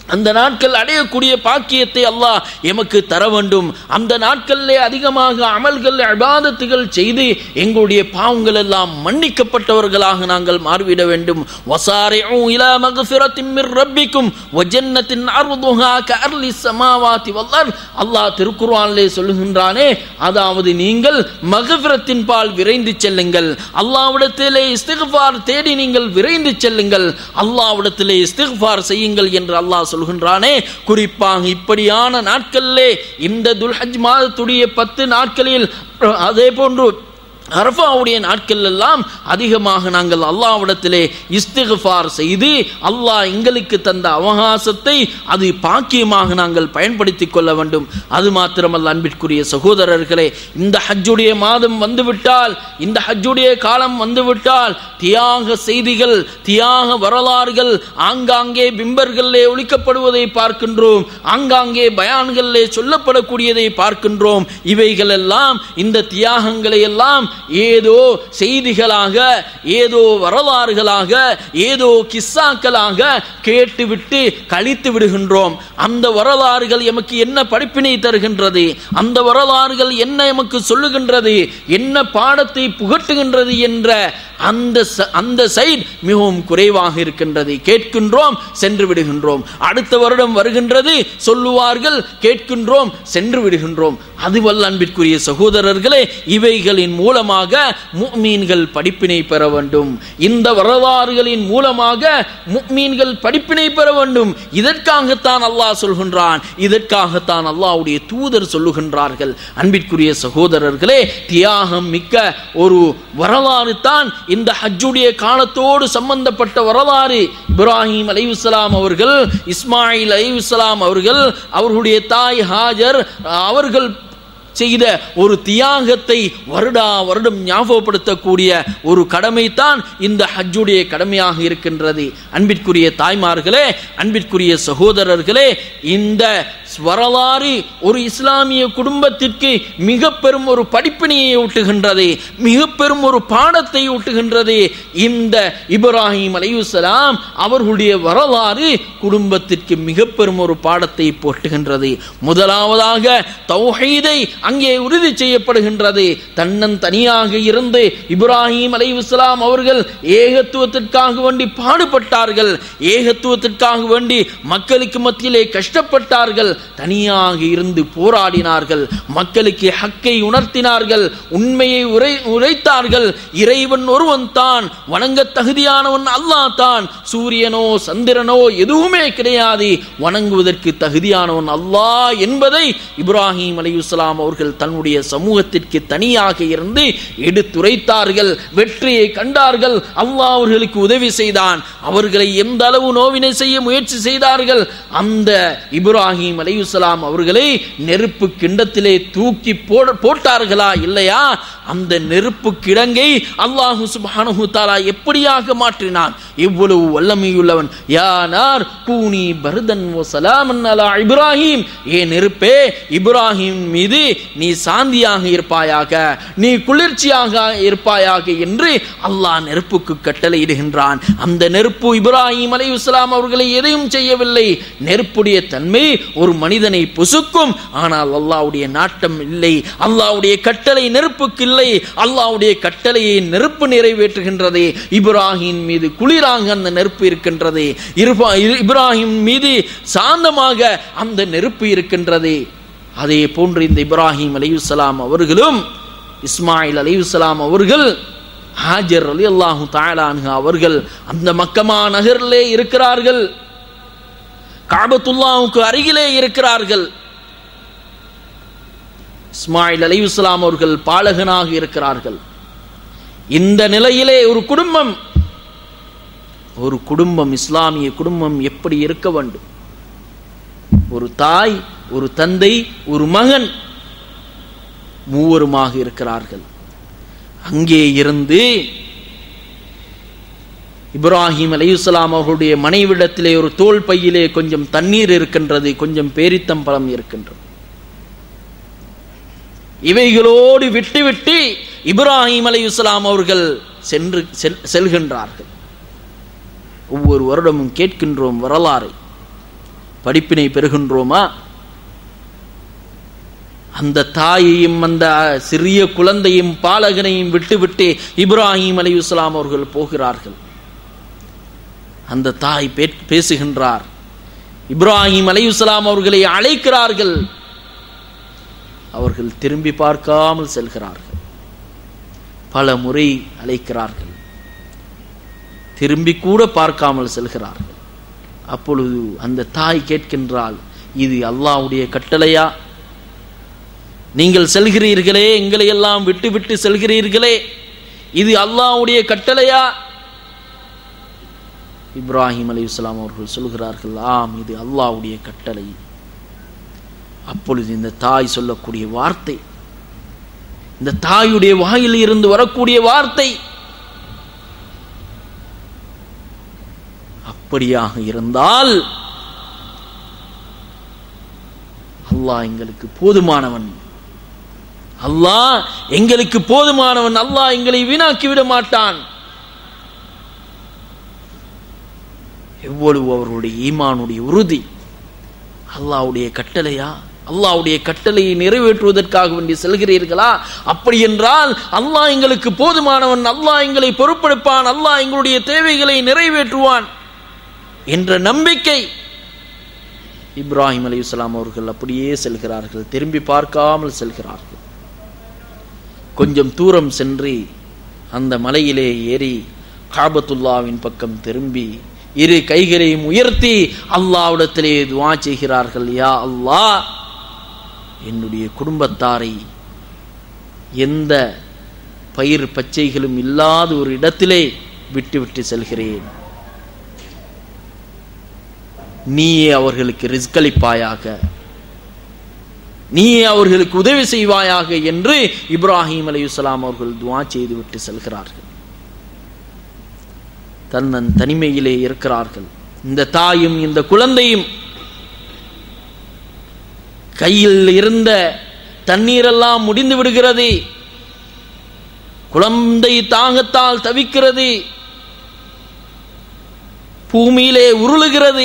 அந்த நாட்கள் அடையக்கூடிய பாக்கியத்தை அல்லாஹ் எமக்கு தர வேண்டும். அந்த நாட்களிலே அதிகமாக அமல்கள் இபாதத்துகள் செய்து எங்களுடைய பாவங்கள் எல்லாம் மன்னிக்கப்பட்டவர்களாக நாங்கள் மாறிவிட வேண்டும். வஸாரிஉ இலா மக்ஃபிரத்தின் மிர் ரப்பிக்கும் வ ஜன்னத்தின் அர்துஹா கஅர்லிஸ் ஸமாவாதி வல் அர்த். அல்லாஹ் திருக்குர்ஆனிலே சொல்லுகின்றானே, அதாவது நீங்கள் மக்ஃபிரத்தின் பால் விரைந்து செல்லுங்கள், அல்லாஹ்விடத்திலே இஸ்திக்ஃபார் தேடி நீங்கள் விரைந்து செல்லுங்கள், அல்லாஹ்விடத்திலே இஸ்திக்ஃபார் செய்யுங்கள் என்று அல்லாஹ் சொல்கின்றானே. குறிப்பாக இப்படியான நாட்களிலே இந்த துல்ஹஜ் மாதத்துடைய பத்து நாட்களில் அதே போன்று அரஃபாவுடைய நாட்கள் எல்லாம் அதிகமாக நாங்கள் அல்லாஹ்விடத்திலே இஸ்திக்ஃபார் செய்து அல்லாஹ் எங்களுக்கு தந்த அவகாசத்தை அது பாக்கியமாக நாங்கள் பயன்படுத்திக் கொள்ள வேண்டும். அது மாத்திரமல்ல அன்பிற்குரிய சகோதரர்களே, இந்த ஹஜ்ஜுடைய மாதம் வந்துவிட்டால், இந்த ஹஜ்ஜுடைய காலம் வந்துவிட்டால் தியாக செய்திகள், தியாக வரலாறுகள் ஆங்காங்கே பிம்பர்களிலே ஒலிக்கப்படுவதை பார்க்கின்றோம், ஆங்காங்கே பயான்களிலே சொல்லப்படக்கூடியதை பார்க்கின்றோம். இவைகள் எல்லாம் இந்த தியாகங்களை எல்லாம் ஏதோ செய்திகளாக, ஏதோ வரலாறுகளாக, ஏதோ கிஸ்ஸாக்களாக கேட்டுவிட்டு கழித்து விடுகின்றோம். அந்த வரலாறுகள் எமக்கு என்ன படிப்பினை தருகின்றது? அந்த வரலாறுகள் என்ன எமக்கு சொல்லுகின்றது? என்ன பாடத்தை புகட்டுகின்றது என்ற அந்த அந்த சைட் மிகவும் குறைவாக இருக்கின்றது. கேட்கின்றோம், சென்று விடுகின்றோம். அடுத்த வருடம் வருகின்றது, சொல்லுவார்கள், கேட்கின்றோம், சென்று விடுகின்றோம். அதுவல்ல அன்பிற்குரிய சகோதரர்களே, இவைகளின் மூலமாக முஃமின்கள் படிப்பினை பெற வேண்டும். இந்த வரலாறுகளின் மூலமாக முஃமின்கள் படிப்பினை பெற வேண்டும். இதற்காகத்தான் அல்லாஹ் சொல்கின்றான், இதற்காகத்தான் அல்லாஹ்வுடைய தூதர் சொல்லுகின்றார்கள். அன்பிற்குரிய சகோதரர்களே, தியாகம் மிக்க ஒரு வரலாறு தான் இந்த ஹஜ்ஜுடைய காலத்தோடு சம்பந்தப்பட்ட வரலாறு. இப்ராஹிம் அலைஹிஸ்ஸலாம் அவர்கள், இஸ்மாயில் அலைஹிஸ்ஸலாம் அவர்கள், அவர்களுடைய தாய் ஹாஜர் அவர்கள் செய்த ஒரு தியாகத்தை வருடா வருடம் ஞாபகப்படுத்தக்கூடிய ஒரு கடமை தான் இந்த ஹஜ்ஜுடைய கடமையாக இருக்கின்றது. அன்பிற்குரிய தாய்மார்களே, அன்பிற்குரிய சகோதரர்களே, இந்த வரலாறு ஒரு இஸ்லாமிய குடும்பத்திற்கு மிக பெரும் ஒரு படிப்பினையை ஊட்டுகின்றது, மிக பெரும் ஒரு பாடத்தை ஊட்டுகின்றது. இந்த இப்ராஹிம் அலைஹிஸ்ஸலாம் அவர்களுடைய வரலாறு குடும்பத்திற்கு மிக பெரும் ஒரு பாடத்தை போட்டுகின்றது. முதலாவதாக தௌஹீதை அங்கே உறுதி செய்யப்படுகின்றது. தன்னன் தனியாக இருந்து இப்ராஹிம் அலைஹிஸ்ஸலாம் அவர்கள் ஏகத்துவத்திற்காக வேண்டி பாடுபட்டார்கள், ஏகத்துவத்திற்காக வேண்டி மக்களுக்கு மத்தியிலே கஷ்டப்பட்டார்கள், தனியாக இருந்து போராடினார்கள், மக்களுக்கு ஹக்கை உணர்த்தினார்கள், உண்மையை உரை உரைத்தார்கள். இறைவன் ஒருவன் தான், வணங்க தகுதியானவன் அல்லாஹ் தான், சூரியனோ சந்திரனோ எதுவுமே கிடையாது, வணங்குவதற்கு தகுதியானவன் அல்லாஹ் என்பதை இப்ராஹிம் அலைஹிஸ்ஸலாம் அவர்கள் தன்னுடைய சமூகத்திற்கு தனியாக இருந்து எடுத்துரைத்தார்கள். வெற்றியை கண்டார்கள். அல்லாஹ் அவர்களுக்கு உதவி செய்தான். அவர்களை எந்த அளவு நோவினை செய்ய முயற்சி செய்தார்கள், அந்த இப்ராஹிம் அலைஹிஸ்ஸலாம் அவர்களை நெருப்பு கிண்டத்திலே தூக்கி போட்டார்களா இல்லையா? அந்த நெருப்பு கிடங்கை அல்லாஹ் சுப்ஹானஹு தஆலா எப்படியாக மாற்றினான்? இவ்வளவு வல்லமையுள்ளவன். யா நார் கூனி பர்தன் வ ஸலாமன் அலா இப்ராஹிம், ஏ நெருப்பே இப்ராஹிம் மீது நீ சாந்தியாக இருப்பாயாக, நீ குளிர்ச்சியாக இருப்பாயாக என்று அல்லாஹ் நெருப்புக்கு கட்டளையிடுகின்றான். அந்த நெருப்பு இப்ராஹிம் அலைஹிஸ்ஸலாம் அவர்களை எதையும் செய்யவில்லை. நெருப்புடைய தன்மை ஒரு மனிதனை பொசுக்கும், ஆனால் அல்லாஹ்வுடைய நாட்டம் இல்லை, அல்லாஹ்வுடைய கட்டளை நெருப்புக்கு இல்லை. அல்லாஹ்வுடைய கட்டளையை நெருப்பு நிறைவேற்றுகின்றது. இப்ராஹிம் மீது குளிராக அந்த நெருப்பு இருக்கின்றது, இப்ராஹிம் மீது சாந்தமாக அந்த நெருப்பு இருக்கின்றது. அதே போன்று இந்த இப்ராஹிம் அலைஹிஸ்ஸலாம் அவர்களும் இஸ்மாயில் அலைஹிஸ்ஸலாம் அவர்கள், ஹாஜர் ரலியல்லாஹு தஆலா அன்ஹா அவர்கள் அந்த மக்கமா நகரிலே இருக்கிறார்கள், கஅபத்துல்லாஹ்வுக்கு அருகிலே இருக்கிறார்கள். இஸ்மாயில் அலைஹிஸ்ஸலாம் அவர்கள் பாலகனாக இருக்கிறார்கள். இந்த நிலையிலே ஒரு குடும்பம், ஒரு குடும்பம், இஸ்லாமிய குடும்பம் எப்படி இருக்க வேண்டும்? ஒரு தாய், ஒரு தந்தை, ஒரு மகன், மூவருமாக இருக்கிறார்கள். அங்கே இருந்து இப்ராஹிம் அலைஹிஸ்ஸலாம் அவர்களுடைய மனைவிடத்திலே ஒரு தோல் பையிலே கொஞ்சம் தண்ணீர் இருக்கின்றது, கொஞ்சம் பேரித்தம்பழம் இருக்கின்றது. இவைகளோடு விட்டுவிட்டு இப்ராஹிம் அலைஹிஸ்ஸலாம் அவர்கள் சென்று செல்கின்றார்கள். ஒவ்வொரு வருடமும் கேட்கின்றோம் வரலாறு. படிப்பினை பெறுகின்றோமா? அந்த தாயையும் அந்த சிறிய குழந்தையும் பாலகனையும் விட்டுவிட்டு இப்ராஹிம் அலைஹிஸ்ஸலாம் அவர்கள் போகிறார்கள். அந்த தாய் பேசுகின்றார். இப்ராஹிம் அலைஹிஸ்ஸலாம் அவர்களை அழைக்கிறார்கள். அவர்கள் திரும்பி பார்க்காமல் செல்கிறார்கள். பல முறை அழைக்கிறார்கள், திரும்பி கூட பார்க்காமல் செல்கிறார்கள். அப்பொழுது அந்த தாய் கேட்கின்றாள், இது அல்லாஹ்வுடைய கட்டளையா? நீங்கள் செல்கிறீர்களே, எங்களை எல்லாம் விட்டு விட்டு செல்கிறீர்களே, இது அல்லாஹ்வுடைய கட்டளையா? இப்ராஹிம் அலைஹிஸ்ஸலாம் அவர்கள் சொல்கிறார்கள், ஆம், இது அல்லாஹ்வுடைய கட்டளை. அப்பொழுது இந்த தாய் சொல்லக்கூடிய வார்த்தை, இந்த தாயுடைய வாயில் இருந்து வரக்கூடிய வார்த்தை, அப்படியாக இருந்தால் அல்லாஹ் எங்களுக்கு போதுமானவன், அல்லாஹ் எங்களுக்கு போதுமானவன், அல்லாஹ் எங்களை வீணாக்கி விட மாட்டான். எவ்வளவு அவருடைய ஈமானுடைய உறுதி! அல்லாஹ்வுடைய கட்டளையா? அல்லாஹ்வுடைய கட்டளையை நிறைவேற்றுவதற்காக வேண்டி செல்கிறீர்களா? அப்படி என்றால் அல்லாஹ் எங்களுக்கு போதுமானவன், அல்லாஹ் எங்களை பொறுப்பெடுப்பான், அல்லாஹ் எங்களுடைய தேவைகளை நிறைவேற்றுவான் என்ற நம்பிக்கை. இப்ராஹிம் அலைஹிஸ்ஸலாம் அவர்கள் அப்படியே செல்கிறார்கள், திரும்பி பார்க்காமல் செல்கிறார்கள். கொஞ்சம் தூரம் சென்று அந்த மலையிலே ஏறி காபத்துல்லாவின் பக்கம் திரும்பி இரு கைகளையும் உயர்த்தி அல்லாஹ்விடத்திலே துஆ செய்கிறார்கள். யா அல்லாஹ், என்னுடைய குடும்பத்தாரை எந்த பயிர் பச்சைகளும் இல்லாத ஒரு இடத்திலே விட்டுவிட்டு செல்கிறேன், நீயே அவர்களுக்கு ரிஸ்க் அளிப்பாயாக, நீயே அவர்களுக்கு உதவி செய்வாயாக என்று இப்ராஹிம் அலைஹிஸ்ஸலாம் அவர்கள் துஆ செய்துவிட்டு செல்கிறார்கள். தன்னன் தனிமையிலே இருக்கிறார்கள். இந்த தாயும் இந்த குழந்தையும் கையில் இருந்த தண்ணீரெல்லாம் முடிந்து விடுகிறது. குழந்தை தாகத்தால் தவிக்கிறது, பூமியிலே உருளுகிறது.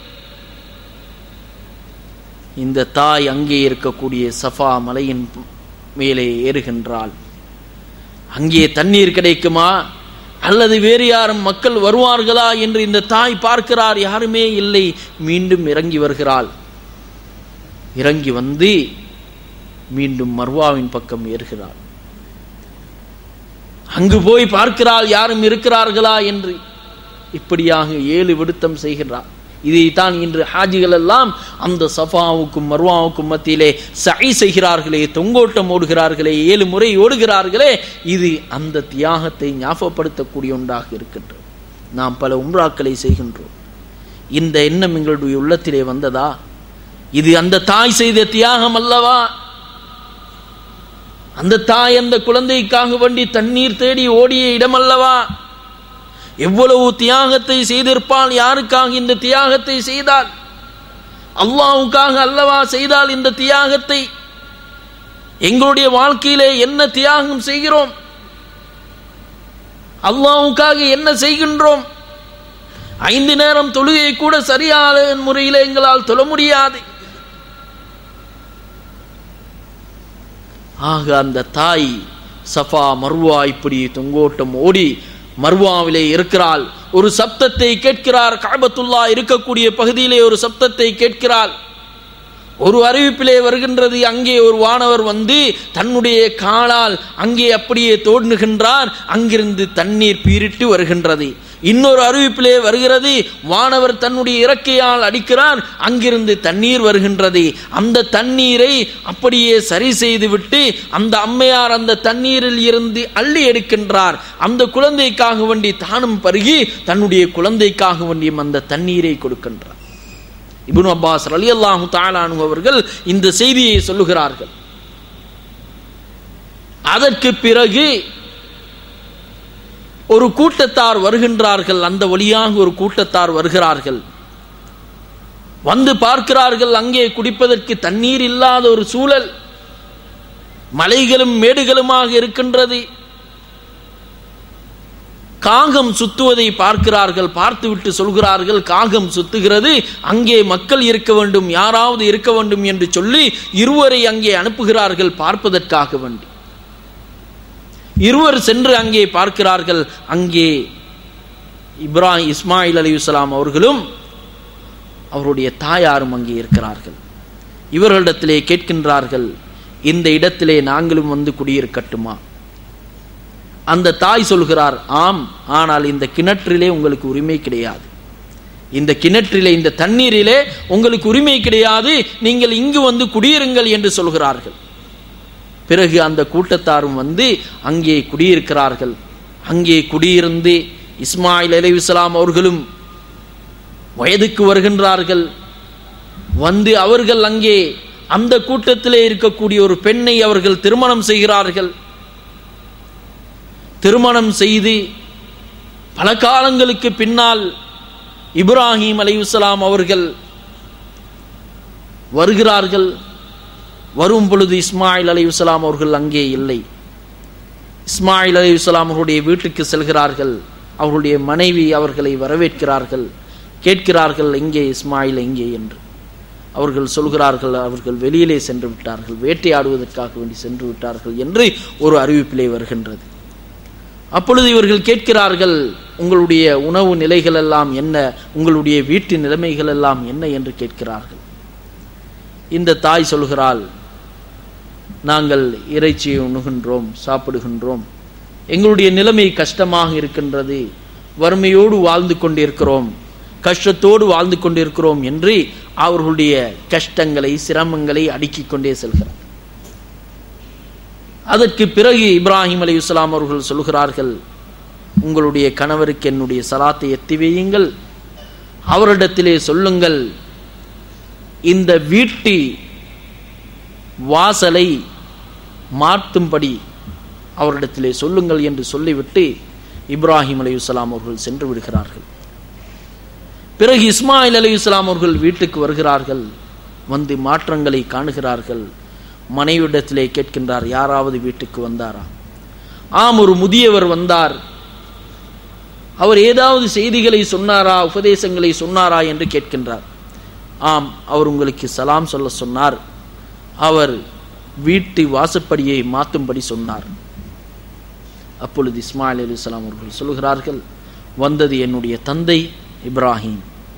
இந்த தாய் அங்கே இருக்கக்கூடிய சஃபா மலையின் மேலே ஏறுகின்றாள். அங்கே தண்ணீர் கிடைக்குமா அல்லது வேறு யாரும் மக்கள் வருவார்களா என்று இந்த தாய் பார்க்கிறார். யாருமே இல்லை. மீண்டும் இறங்கி வருகிறாள். இறங்கி வந்து மீண்டும் மர்வாவின் பக்கம் ஏறுகிறாள். அங்கு போய் பார்க்கிறாள் யாரும் இருக்கிறார்களா என்று. இப்படியாக ஏழு விடுத்தம் செய்கிறார். இதைத்தான் இன்று ஹாஜிகள் எல்லாம் அந்த சஃபாவுக்கும் மர்வாவுக்கும் மத்தியிலே சை செய்கிறார்களே, தொங்கோட்டம் ஓடுகிறார்களே, ஏழு முறை ஓடுகிறார்களே, இது அந்த தியாகத்தை ஞாபகப்படுத்தக்கூடிய ஒன்றாக இருக்கின்றது. நாம் பல உம்ராக்களை செய்கின்றோம். இந்த எண்ணம் எங்களுடைய உள்ளத்திலே வந்ததா? இது அந்த தாய் செய்த தியாகம் அல்லவா? அந்த தாய் அந்த குழந்தைக்காக வேண்டி தண்ணீர் தேடி ஓடிய இடம் அல்லவா? எவ்வளவு தியாகத்தை செய்திருப்பால். யாருக்காக இந்த தியாகத்தை செய்தால்? அல்லாஹ்வுக்காக அல்லவா செய்தால் இந்த தியாகத்தை. எங்களுடைய வாழ்க்கையிலே என்ன தியாகம் செய்கிறோம்? அல்லாஹ்வுக்காக என்ன செய்கின்றோம்? ஐந்து நேரம் தொழுகை கூட சரியான முறையில் எங்களால் தொழ முடியாது. ஆக அந்த தாய் சஃபா மர்வா இப்படி தொங்கோட்டம் ஓடி மர்வாவிலே இருக்கிறாள். ஒரு சப்தத்தை கேட்கிறார். கஅபத்துல்லா இருக்கக்கூடிய பகுதியிலே ஒரு சப்தத்தை கேட்கிறாள். ஒரு அறிவிப்பிலே வருகின்றது, அங்கே ஒரு வானவர் வந்து தன்னுடைய காலால் அங்கே அப்படியே தோண்டுகின்றார். அங்கிருந்து தண்ணீர் பீரிட்டு வருகின்றது. இன்னொரு அறிவிப்பிலே வருகிறது, வானவர் தன்னுடைய இறக்கையால் அடிக்கிறார். அங்கிருந்து தண்ணீர் வருகின்றது. அந்த தண்ணீரை அப்படியே சரி செய்து விட்டு அந்த அம்மையார் அந்த தண்ணீரில் இருந்து அள்ளி எடுக்கின்றார். அந்த குழந்தைக்காக வேண்டி தானும் பருகி தன்னுடைய குழந்தைக்காக வேண்டியும் அந்த தண்ணீரை கொடுக்கின்றார். இப்னு அப்பாஸ் ரலியல்லாஹு தஆலா அன்ஹு அவர்கள் இந்த செய்தியை சொல்லுகிறார்கள். அதற்கு பிறகு ஒரு கூட்டத்தார் வருகின்றார்கள். அந்த வழியாக ஒரு கூட்டத்தார் வருகிறார்கள். வந்து பார்க்கிறார்கள், அங்கே குடிப்பதற்கு தண்ணீர் இல்லாத ஒரு சூழல், மலைகளும் மேடுகளுமாக இருக்கின்றது. காகம் சுத்துவதை பார்க்கிறார்கள். பார்த்துவிட்டு சொல்கிறார்கள், காகம் சுத்துகிறது, அங்கே மக்கள் இருக்க வேண்டும், யாராவது இருக்க வேண்டும் என்று சொல்லி இருவரை அங்கே அனுப்புகிறார்கள் பார்ப்பதற்காக வேண்டி. இருவர் சென்று அங்கே பார்க்கிறார்கள். அங்கே இப்ராஹிம் இஸ்மாயில் அலைஹிஸ்ஸலாம் அவர்களும் அவருடைய தாயாரும் அங்கே இருக்கிறார்கள். இவர்களிடத்திலே கேட்கின்றார்கள், இந்த இடத்திலே நாங்களும் வந்து குடியிருக்கட்டுமா? அந்த தாய் சொல்கிறார், ஆம், ஆனால் இந்த கிணற்றிலே உங்களுக்கு உரிமை கிடையாது. இந்த கிணற்றிலே, இந்த தண்ணீரிலே உங்களுக்கு உரிமை கிடையாது, நீங்கள் இங்கு வந்து குடியிருங்கள் என்று சொல்கிறார்கள். பிறகு அந்த கூட்டத்தாரும் வந்து அங்கே குடியிருக்கிறார்கள். அங்கே குடியிருந்து இஸ்மாயில் அலைஹிஸ்ஸலாம் அவர்களும் வயதுக்கு வருகின்றார்கள். வந்து அவர்கள் அங்கே அந்த கூட்டத்திலே இருக்கக்கூடிய ஒரு பெண்ணை அவர்கள் திருமணம் செய்கிறார்கள். திருமணம் செய்து பல காலங்களுக்கு பின்னால் இப்ராஹிம் அலைஹிஸ்ஸலாம் அவர்கள் வருகிறார்கள். வரும் பொழுது இஸ்மாயில் அலைஹிஸ்ஸலாம் அவர்கள் அங்கே இல்லை. இஸ்மாயில் அலைஹிஸ்ஸலாம் அவருடைய வீட்டுக்கு செல்கிறார்கள். அவருடைய மனைவி அவர்களை வரவேற்கிறார்கள். கேட்கிறார்கள், எங்கே இஸ்மாயில் எங்கே என்று. அவர்கள் சொல்கிறார்கள், அவர்கள் வெளியிலே சென்று விட்டார்கள், வேட்டையாடுவதற்காக வேண்டி சென்று விட்டார்கள் என்று ஒரு அறிவிப்பிலே வருகின்றது. அப்பொழுது இவர்கள் கேட்கிறார்கள், உங்களுடைய உணவு நிலைகள் எல்லாம் என்ன, உங்களுடைய வீட்டு நிலைமைகள் எல்லாம் என்ன என்று கேட்கிறார்கள். இந்த தாய் சொல்கிறாள், நாங்கள் இறைச்சியை உண்ணுகின்றோம், சாப்பிடுகின்றோம், எங்களுடைய நிலைமை கஷ்டமாக இருக்கின்றது, வறுமையோடு வாழ்ந்து கொண்டிருக்கிறோம், கஷ்டத்தோடு வாழ்ந்து கொண்டிருக்கிறோம் என்று அவர்களுடைய கஷ்டங்களை சிரமங்களை அடுக்கிக் கொண்டே செல்கிறார். அதற்கு பிறகு இப்ராஹிம் அலைஹிஸ்ஸலாம் அவர்கள் சொல்கிறார்கள், உங்களுடைய கணவருக்கு என்னுடைய சலாத்தை எத்தி வையுங்கள், அவரிடத்திலே சொல்லுங்கள், இந்த வீட்டு வாசலை மாற்றும்படி அவரிடத்திலே சொல்லுங்கள் என்று சொல்லிவிட்டு இப்ராஹிம் அலைஹிஸ்ஸலாம் அவர்கள் சென்று விடுகிறார்கள். பிறகு இஸ்மாயில் அலைஹிஸ்ஸலாம் அவர்கள் வீட்டுக்கு வருகிறார்கள். வந்து மாற்றங்களை காணுகிறார்கள். மனைவிடத்திலே கேட்கின்றார், யாராவது வீட்டுக்கு வந்தாரா? ஆம், ஒரு முதியவர் வந்தார். அவர் ஏதாவது செய்திகளை சொன்னாரா, உபதேசங்களை சொன்னாரா என்று கேட்கின்றார். ஆம், அவர் உங்களுக்கு சலாம் சொல்ல சொன்னார், அவர் வீட்டு வாசப்படியை மாற்றும்படி சொன்னார். அப்பொழுது இஸ்மாயில் அலைஹிஸ்ஸலாம் அவர்கள் சொல்கிறார்கள், வந்தது என்னுடைய தந்தை இப்ராஹிம்,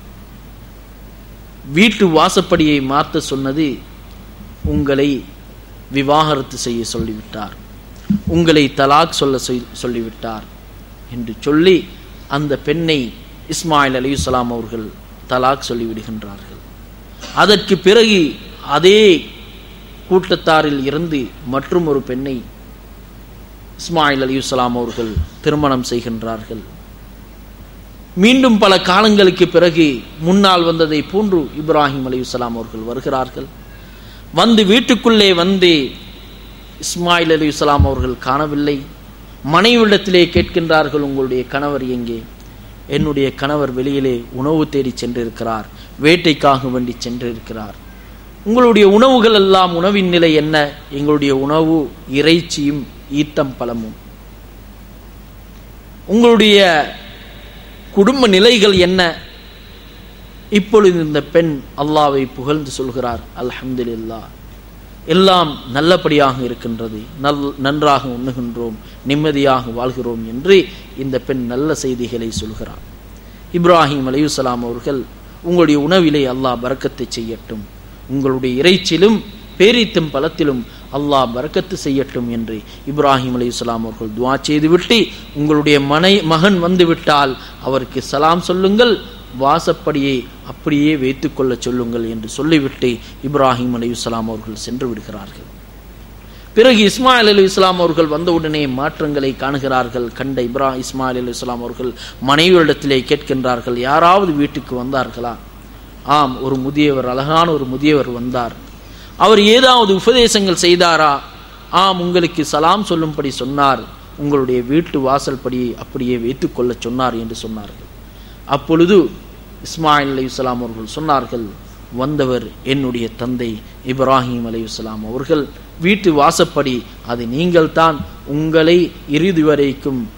வீட்டு வாசப்படியை மாற்ற சொன்னது உங்களை விவாகரத்து செய்ய சொல்லிவிட்டார், உங்களை தலாக் சொல்ல சொல்லிவிட்டார் என்று சொல்லி அந்த பெண்ணை இஸ்மாயில் அலைஹிஸ்ஸலாம் அவர்கள் தலாக் சொல்லிவிடுகின்றார்கள். அதற்கு பிறகு அதே கூட்டத்தாரில் இருந்து மற்றும் ஒரு பெண்ணை இஸ்மாயில் அலைஹிஸ்ஸலாம் அவர்கள் திருமணம் செய்கின்றார்கள். மீண்டும் பல காலங்களுக்கு பிறகு முன்னால் வந்ததை போன்று இப்ராஹிம் அலைஹிஸ்ஸலாம் அவர்கள் வருகிறார்கள். வந்து வீட்டுக்குள்ளே வந்து இஸ்மாயில் அலைஹிஸ்ஸலாம் அவர்கள் காணவில்லை. மனைவிடத்திலே கேட்கின்றார்கள், உங்களுடைய கணவர் எங்கே? என்னுடைய கணவர் வெளியிலே உணவு தேடி சென்றிருக்கிறார், வேட்டைக்காக வேண்டி சென்றிருக்கிறார். உங்களுடைய உணவுகள் எல்லாம், உணவின் நிலை என்ன? எங்களுடைய உணவு இறைச்சியும் ஈத்தம் பழமும். உங்களுடைய குடும்ப நிலைகள் என்ன? இப்பொழுது இந்த பெண் அல்லாஹ்வை புகழ்ந்து சொல்கிறார், அல்ஹம்துலில்லாஹ், எல்லாம் நல்லபடியாக இருக்கின்றது, நல் நன்றாக உண்ணுகின்றோம், நிம்மதியாக வாழ்கிறோம் என்று இந்த பெண் நல்ல செய்திகளை சொல்கிறார். இப்ராஹிம் அலைஹிஸ்ஸலாம் அவர்கள், உங்களுடைய உணவிலே அல்லாஹ் பரக்கத்தை செய்யட்டும், உங்களுடைய இறைச்சிலும் பேரித்தும் பழத்திலும் அல்லாஹ் பரக்கத்து செய்யட்டும் என்று இப்ராஹிம் அலைஹிஸ்ஸலாம் அவர்கள் துஆ செய்துவிட்டு, உங்களுடைய மனை மகன் வந்துவிட்டால் அவருக்கு சலாம் சொல்லுங்கள், வாசப்படியை அப்படியே வைத்துக்கொள்ள சொல்லுங்கள் என்று சொல்லிவிட்டு இப்ராஹிம் அலைஹிஸ்ஸலாம் அவர்கள் சென்று விடுகிறார்கள். பிறகு இஸ்மாயில் அலைஹிஸ்ஸலாம் அவர்கள் வந்தவுடனே மாற்றங்களை காணுகிறார்கள். கண்ட இப்ராஹிம் இஸ்மாயில் அலைஹிஸ்ஸலாம் அவர்கள் மனைவியிடத்திலே கேட்கின்றார்கள், யாராவது வீட்டுக்கு வந்தார்களா? ஆம், ஒரு முதியவர், அழகான ஒரு முதியவர் வந்தார். அவர் ஏதாவது உபதேசங்கள் செய்தாரா? ஆம், உங்களுக்கு சலாம் சொல்லும்படி சொன்னார், உங்களுடைய வீட்டு வாசல் படியை அப்படியே வைத்துக்கொள்ள சொன்னார் என்று சொன்னார்கள். அப்பொழுது இஸ்மாயில் அலைஹிஸ்ஸலாம் அவர்கள் சொன்னார்கள், வந்தவர் என்னுடைய தந்தை இப்ராஹிம் அலைஹிஸ்ஸலாம் அவர்கள், வீட்டு வாசப்படி அது நீங்கள் தான், உங்களை இறுதி வரைக்கும்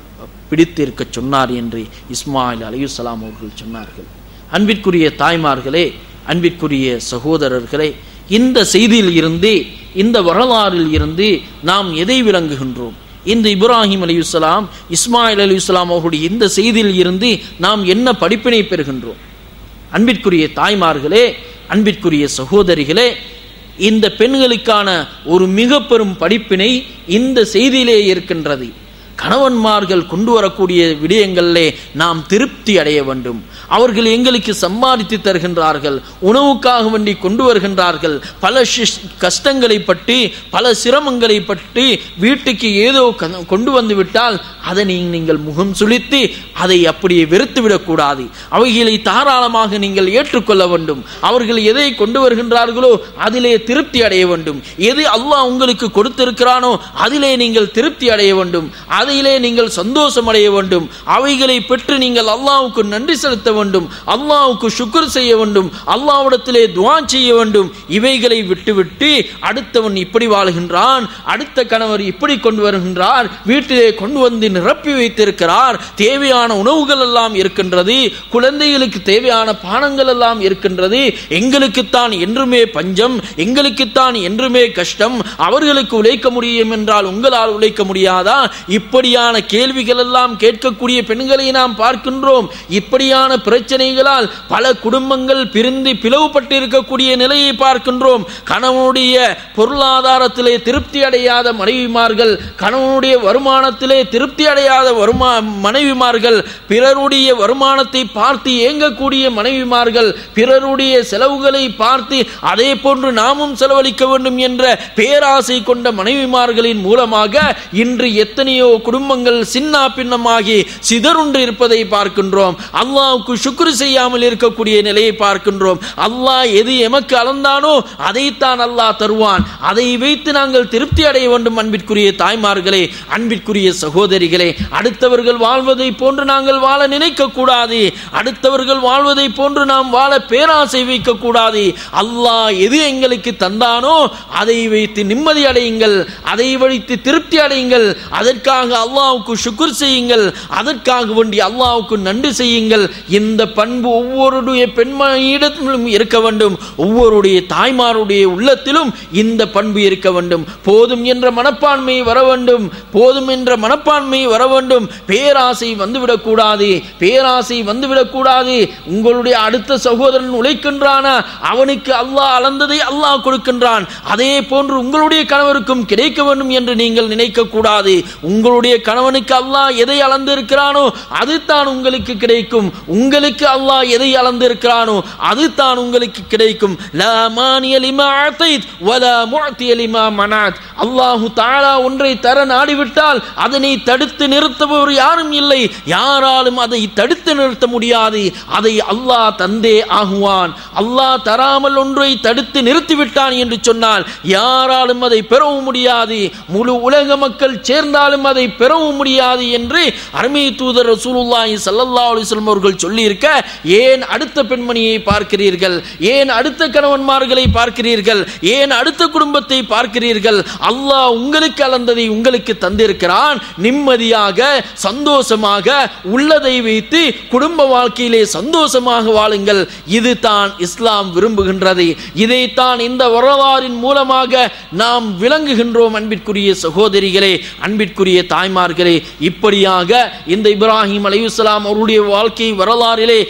பிடித்திருக்க சொன்னார் என்று இஸ்மாயில் அலைஹிஸ்ஸலாம் அவர்கள் சொன்னார்கள். அன்பிற்குரிய தாய்மார்களே, அன்பிற்குரிய சகோதரர்களே, இந்த செய்தியில் இருந்து, இந்த வரலாறில் இருந்து நாம் எதை விளங்குகின்றோம்? இந்த இப்ராஹிம் அலைஹிஸ்ஸலாம், இஸ்மாயில் அலைஹிஸ்ஸலாம் அவர்களுடைய இந்த செய்தியில் இருந்து நாம் என்ன படிப்பினை பெறுகின்றோம்? அன்பிற்குரிய தாய்மார்களே, அன்பிற்குரிய சகோதரிகளே, இந்த பெண்களுக்கான ஒரு மிக பெரும் படிப்பினை இந்த செய்தியிலே இருக்கின்றது. கணவன்மார்கள் கொண்டு வரக்கூடிய விடயங்களிலே நாம் திருப்தி அடைய வேண்டும். அவர்கள் எங்களுக்கு சம்பாதித்து தருகின்றார்கள், உணவுக்காக வேண்டி கொண்டு வருகின்றார்கள், பல கஷ்டங்களை பற்றி பல சிரமங்களை பற்றி வீட்டுக்கு ஏதோ கொண்டு வந்து விட்டால் அதை நீங்கள் முகம் சுளித்து அதை அப்படியே வெறுத்து விடக்கூடாது. அவைகளை தாராளமாக நீங்கள் ஏற்றுக்கொள்ள வேண்டும். அவர்கள் எதை கொண்டு வருகின்றார்களோ அதிலே திருப்தி அடைய வேண்டும். எது அல்லாஹ் உங்களுக்கு கொடுத்திருக்கிறானோ அதிலே நீங்கள் திருப்தி அடைய வேண்டும். அதிலே நீங்கள் சந்தோஷம் அடைய வேண்டும். அவைகளை பெற்று நீங்கள் அல்லாஹ்வுக்கு நன்றி செலுத்த வேண்டும், அல்லாஹ்வுக்கு ஷுக்ர் செய்ய வேண்டும், அல்லாஹ்விடத்திலே துஆ செய்ய வேண்டும். இவைகளை விட்டுவிட்டு அடுத்தவன் இப்படி வாழுகின்றான், அடுத்த கணவர் இப்படி கொண்டு வருகின்றார், வீட்டிலே கொண்டு வந்து நிரப்பி வைத்திருக்கிறார், தேவையான உணவுகள் எல்லாம் இருக்கின்றது, குழந்தைகளுக்கு தேவையான பானங்கள் எல்லாம் இருக்கின்றது, எங்களுக்குத்தான் என்றுமே பஞ்சம், எங்களுக்குத்தான் என்றுமே கஷ்டம், அவர்களுக்கு உழைக்க முடியும் என்றால் உங்களால் உழைக்க முடியாதா? இப்படியான கேள்விகள் எல்லாம் கேட்கக்கூடிய பெண்களை நாம் பார்க்கின்றோம். இப்படியான பிரச்சனைகளால் பல குடும்பங்கள் பிரிந்து பிளவுபட்டு இருக்கக்கூடிய நிலையை பார்க்கின்றோம். கணவனுடைய பொருளாதாரத்திலே திருப்தி அடையாத மனைவிமார்கள், கணவனுடைய வருமானத்திலே திருப்தி அடையாத வருமா மனைவிமார்கள், பிறருடைய வருமானத்தை பார்த்து ஏங்கக்கூடிய மனைவிமார்கள், பிறருடைய செலவுகளை பார்த்து அதே போன்று நாமும் செலவழிக்க வேண்டும் என்ற பேராசை கொண்ட மனைவிமார்களின் மூலமாக இன்று எத்தனையோ குடும்பங்கள் சின்னா பின்னமாகி சிதறுண்டு இருப்பதை பார்க்கின்றோம். அல்லாஹ்வுக்கு ஷுக்ர் செய்யாமல் இருக்கக்கூடிய நிலையை பார்க்கின்றோம். அல்லாஹ் எது எமக்கு அளந்தானோ அதைத்தான் அல்லாஹ் தருவான். அதை வைத்து நாங்கள் திருப்தி அடைய வேண்டும். அன்பிற்குரிய தாய்மார்களே, அன்பிற்குரிய சகோதரிகளே, அடுத்தவர்கள் வாழ்வதை போன்று நாங்கள் வாழ நினைக்க கூடாது. அடுத்தவர்கள் வாழ்வதை போன்று நாம் வாழ பேராசை வைக்க கூடாது. அல்லாஹ் எது எங்களுக்கு தந்தானோ அதை வைத்து நிம்மதி அடையுங்கள், அதை வைத்து திருப்தி அடையுங்கள். அதற்காக அல்லாஹ்வுக்கு ஷுக்ர் செய்யுங்கள், அதற்காக வேண்டி அல்லாஹ்வுக்கு நன்றி செய்யுங்கள். இந்த பண்பு ஒவ்வொருடைய பெண்மணியிடத்திலும் இருக்க வேண்டும், ஒவ்வொருடைய தாய்மாருடைய உள்ளத்திலும் இந்த பண்பு இருக்க வேண்டும். போதும் என்ற மனப்பான்மை வர வேண்டும், போதும் என்ற மனப்பான்மை வர வேண்டும். பேராசை வந்துவிடக் கூடாது, பேராசை வந்துவிடக் கூடாது. உங்களுடைய அடுத்த சகோதரன் உழைக்கின்றானா, அவனுக்கு அல்லாஹ் அளந்ததை அல்லாஹ் கொடுக்கின்றான், அதே போன்று உங்களுடைய கணவருக்கும் கிடைக்க வேண்டும் என்று நீங்கள் நினைக்க கூடாது. உங்களுடைய கணவனுக்கு அல்லாஹ் எதை அளந்திருக்கிறானோ அதுதான் உங்களுக்கு கிடைக்கும். உங்களுக்கு அல்லாஹ் எதை அளந்திருக்கிறானோ அதுதான் உங்களுக்கு கிடைக்கும். லா மானிய லிமா அதைத் வலா முஅதிய லிமா மனஅத். அல்லாஹ் தஆலா ஒன்றை தர நாடிவிட்டால் அதனை தடுத்து நிறுத்துபவர் யாரும் இல்லை. யாராலும் அதை தடுத்து நிறுத்த முடியாது. அதை அல்லாஹ் தந்தே ஆகுவான். அல்லாஹ் தராமல் ஒன்றை தடுத்து நிறுத்திவிட்டான் என்று சொன்னால் யாராலும் அதை பெறவும் முடியாது. முழு உலக மக்கள் சேர்ந்தாலும் அதை பெறவும் முடியாது என்று அருமை தூதர் ரசூலுல்லாஹி ஸல்லல்லாஹு அலைஹி வஸல்லம் அவர்கள் சொல்லி இருக்க, ஏன் அடுத்த பெண்மணியை பார்க்கிறீர்கள், ஏன் அடுத்த கணவன்மார்களை பார்க்கிறீர்கள், ஏன் அடுத்த குடும்பத்தை பார்க்கிறீர்கள்? அல்லாஹ் உங்களுக்கு அளந்ததை உங்களுக்கு தந்திருக்கிறான். நிம்மதியாக சந்தோஷமாக உள்ளதை வைத்து குடும்ப வாழ்க்கையிலே சந்தோஷமாக வாழுங்கள். இது தான் இஸ்லாம் விரும்புகின்றது. இதைத்தான் இந்த வரலாறின் மூலமாக நாம் விளங்குகின்றோம். அன்பிற்குரிய சகோதரிகளே, அன்பிற்குரிய தாய்மார்களே, இப்படியாக இந்த இப்ராஹிம் அலைஹிஸ்ஸலாம் அவருடைய வாழ்க்கை வரலாறிலே,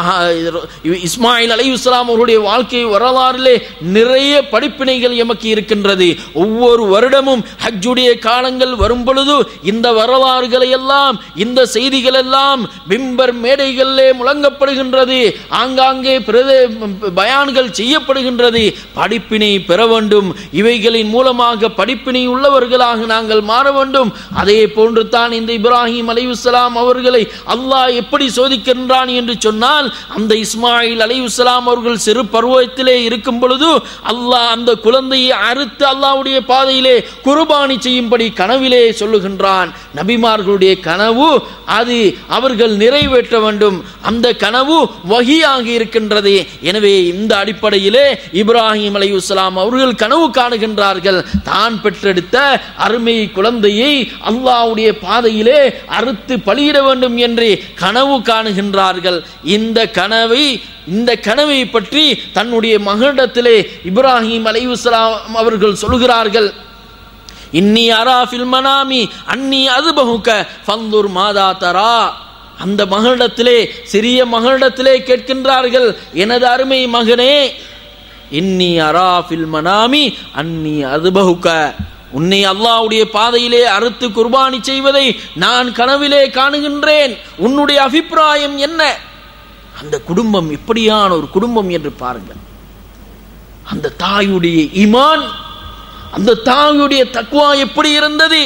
இஸ்மாயில் அலைஹிஸ்ஸலாம் அவருடைய வாழ்க்கை வரலாறிலே நிறைய படிப்பினைகள் எமக்கு இருக்கின்றது. ஒவ்வொரு வருடமும் ஹஜ்ஜுடைய காலங்கள் வரும் பொழுது இந்த வரலாறுகளை எல்லாம், இந்த செய்திகள் எல்லாம் மிம்பர் மேடைகளிலே முழங்கப்படுகின்றது, ஆங்காங்கே பயான்கள் செய்யப்படுகின்றது. படிப்பினை பெற வேண்டும். இவைகளின் மூலமாக படிப்பினை உள்ளவர்களாக நாங்கள் மாற வேண்டும். அதே போன்று தான் இந்த இப்ராஹிம் அலைஹிஸ்ஸலாம் அவர்களை அல்லாஹ் எப்படி சோதிக்கின்றான் என்று சொன்னால், அந்த இஸ்மாயில் அலைஹிஸ்ஸலாம் அவர்கள் சிறு பருவத்திலே இருக்கும் பொழுது அல்லாஹ் அந்த குழந்தையை அறுத்து அல்லாஹ்வுடைய பாதையிலே குர்பானி செய்யும்படி கனவிலே சொல்லுகின்றான். நபிமார்களுடைய கனவு அது அவர்கள் நிறைவேற்ற வேண்டும். அந்த கனவு வஹியாக இருக்கின்றது. எனவே இந்த அடிப்படையிலே இப்ராஹிம் அலைஹிஸ்ஸலாம் அவர்கள் கனவு காணுகின்றார்கள். தான் பெற்றெடுத்த அருமை குழந்தையை அல்லாஹ் அல்லாஹ்வுடைய பாதையிலே அறுத்து பலியிட வேண்டும் என்று கனவு காணுகின்றார்கள். இந்த கனவை இந்த கனவை பற்றி தன்னுடைய மகனிடத்திலே இப்ராஹிம் அலைஹிஸ்ஸலாம் அவர்கள் சொல்கிறார்கள், இன்னி அரா ஃபில் மனாமி அன்னி அதுபஹுக ஃபந்துர் மாதா தரா. அந்த மகனிடத்திலே சிறிய மகனிடத்திலே கேட்கின்றார்கள், எனது அருமை மகனே, இன்னி அரா ஃபில் மனாமி அன்னி அதுபஹுக, உன்னை அல்லாஹ்வுடைய பாதையிலே அறுத்து குர்பானி செய்வதை நான் கனவிலே காணுகின்றேன், உன்னுடைய அபிப்பிராயம் என்ன? அந்த குடும்பம் எப்படியான ஒரு குடும்பம் என்று பாருங்கள். அந்த தாயுடைய ஈமான், அந்த தாயுடைய தக்வா எப்படி இருந்தது?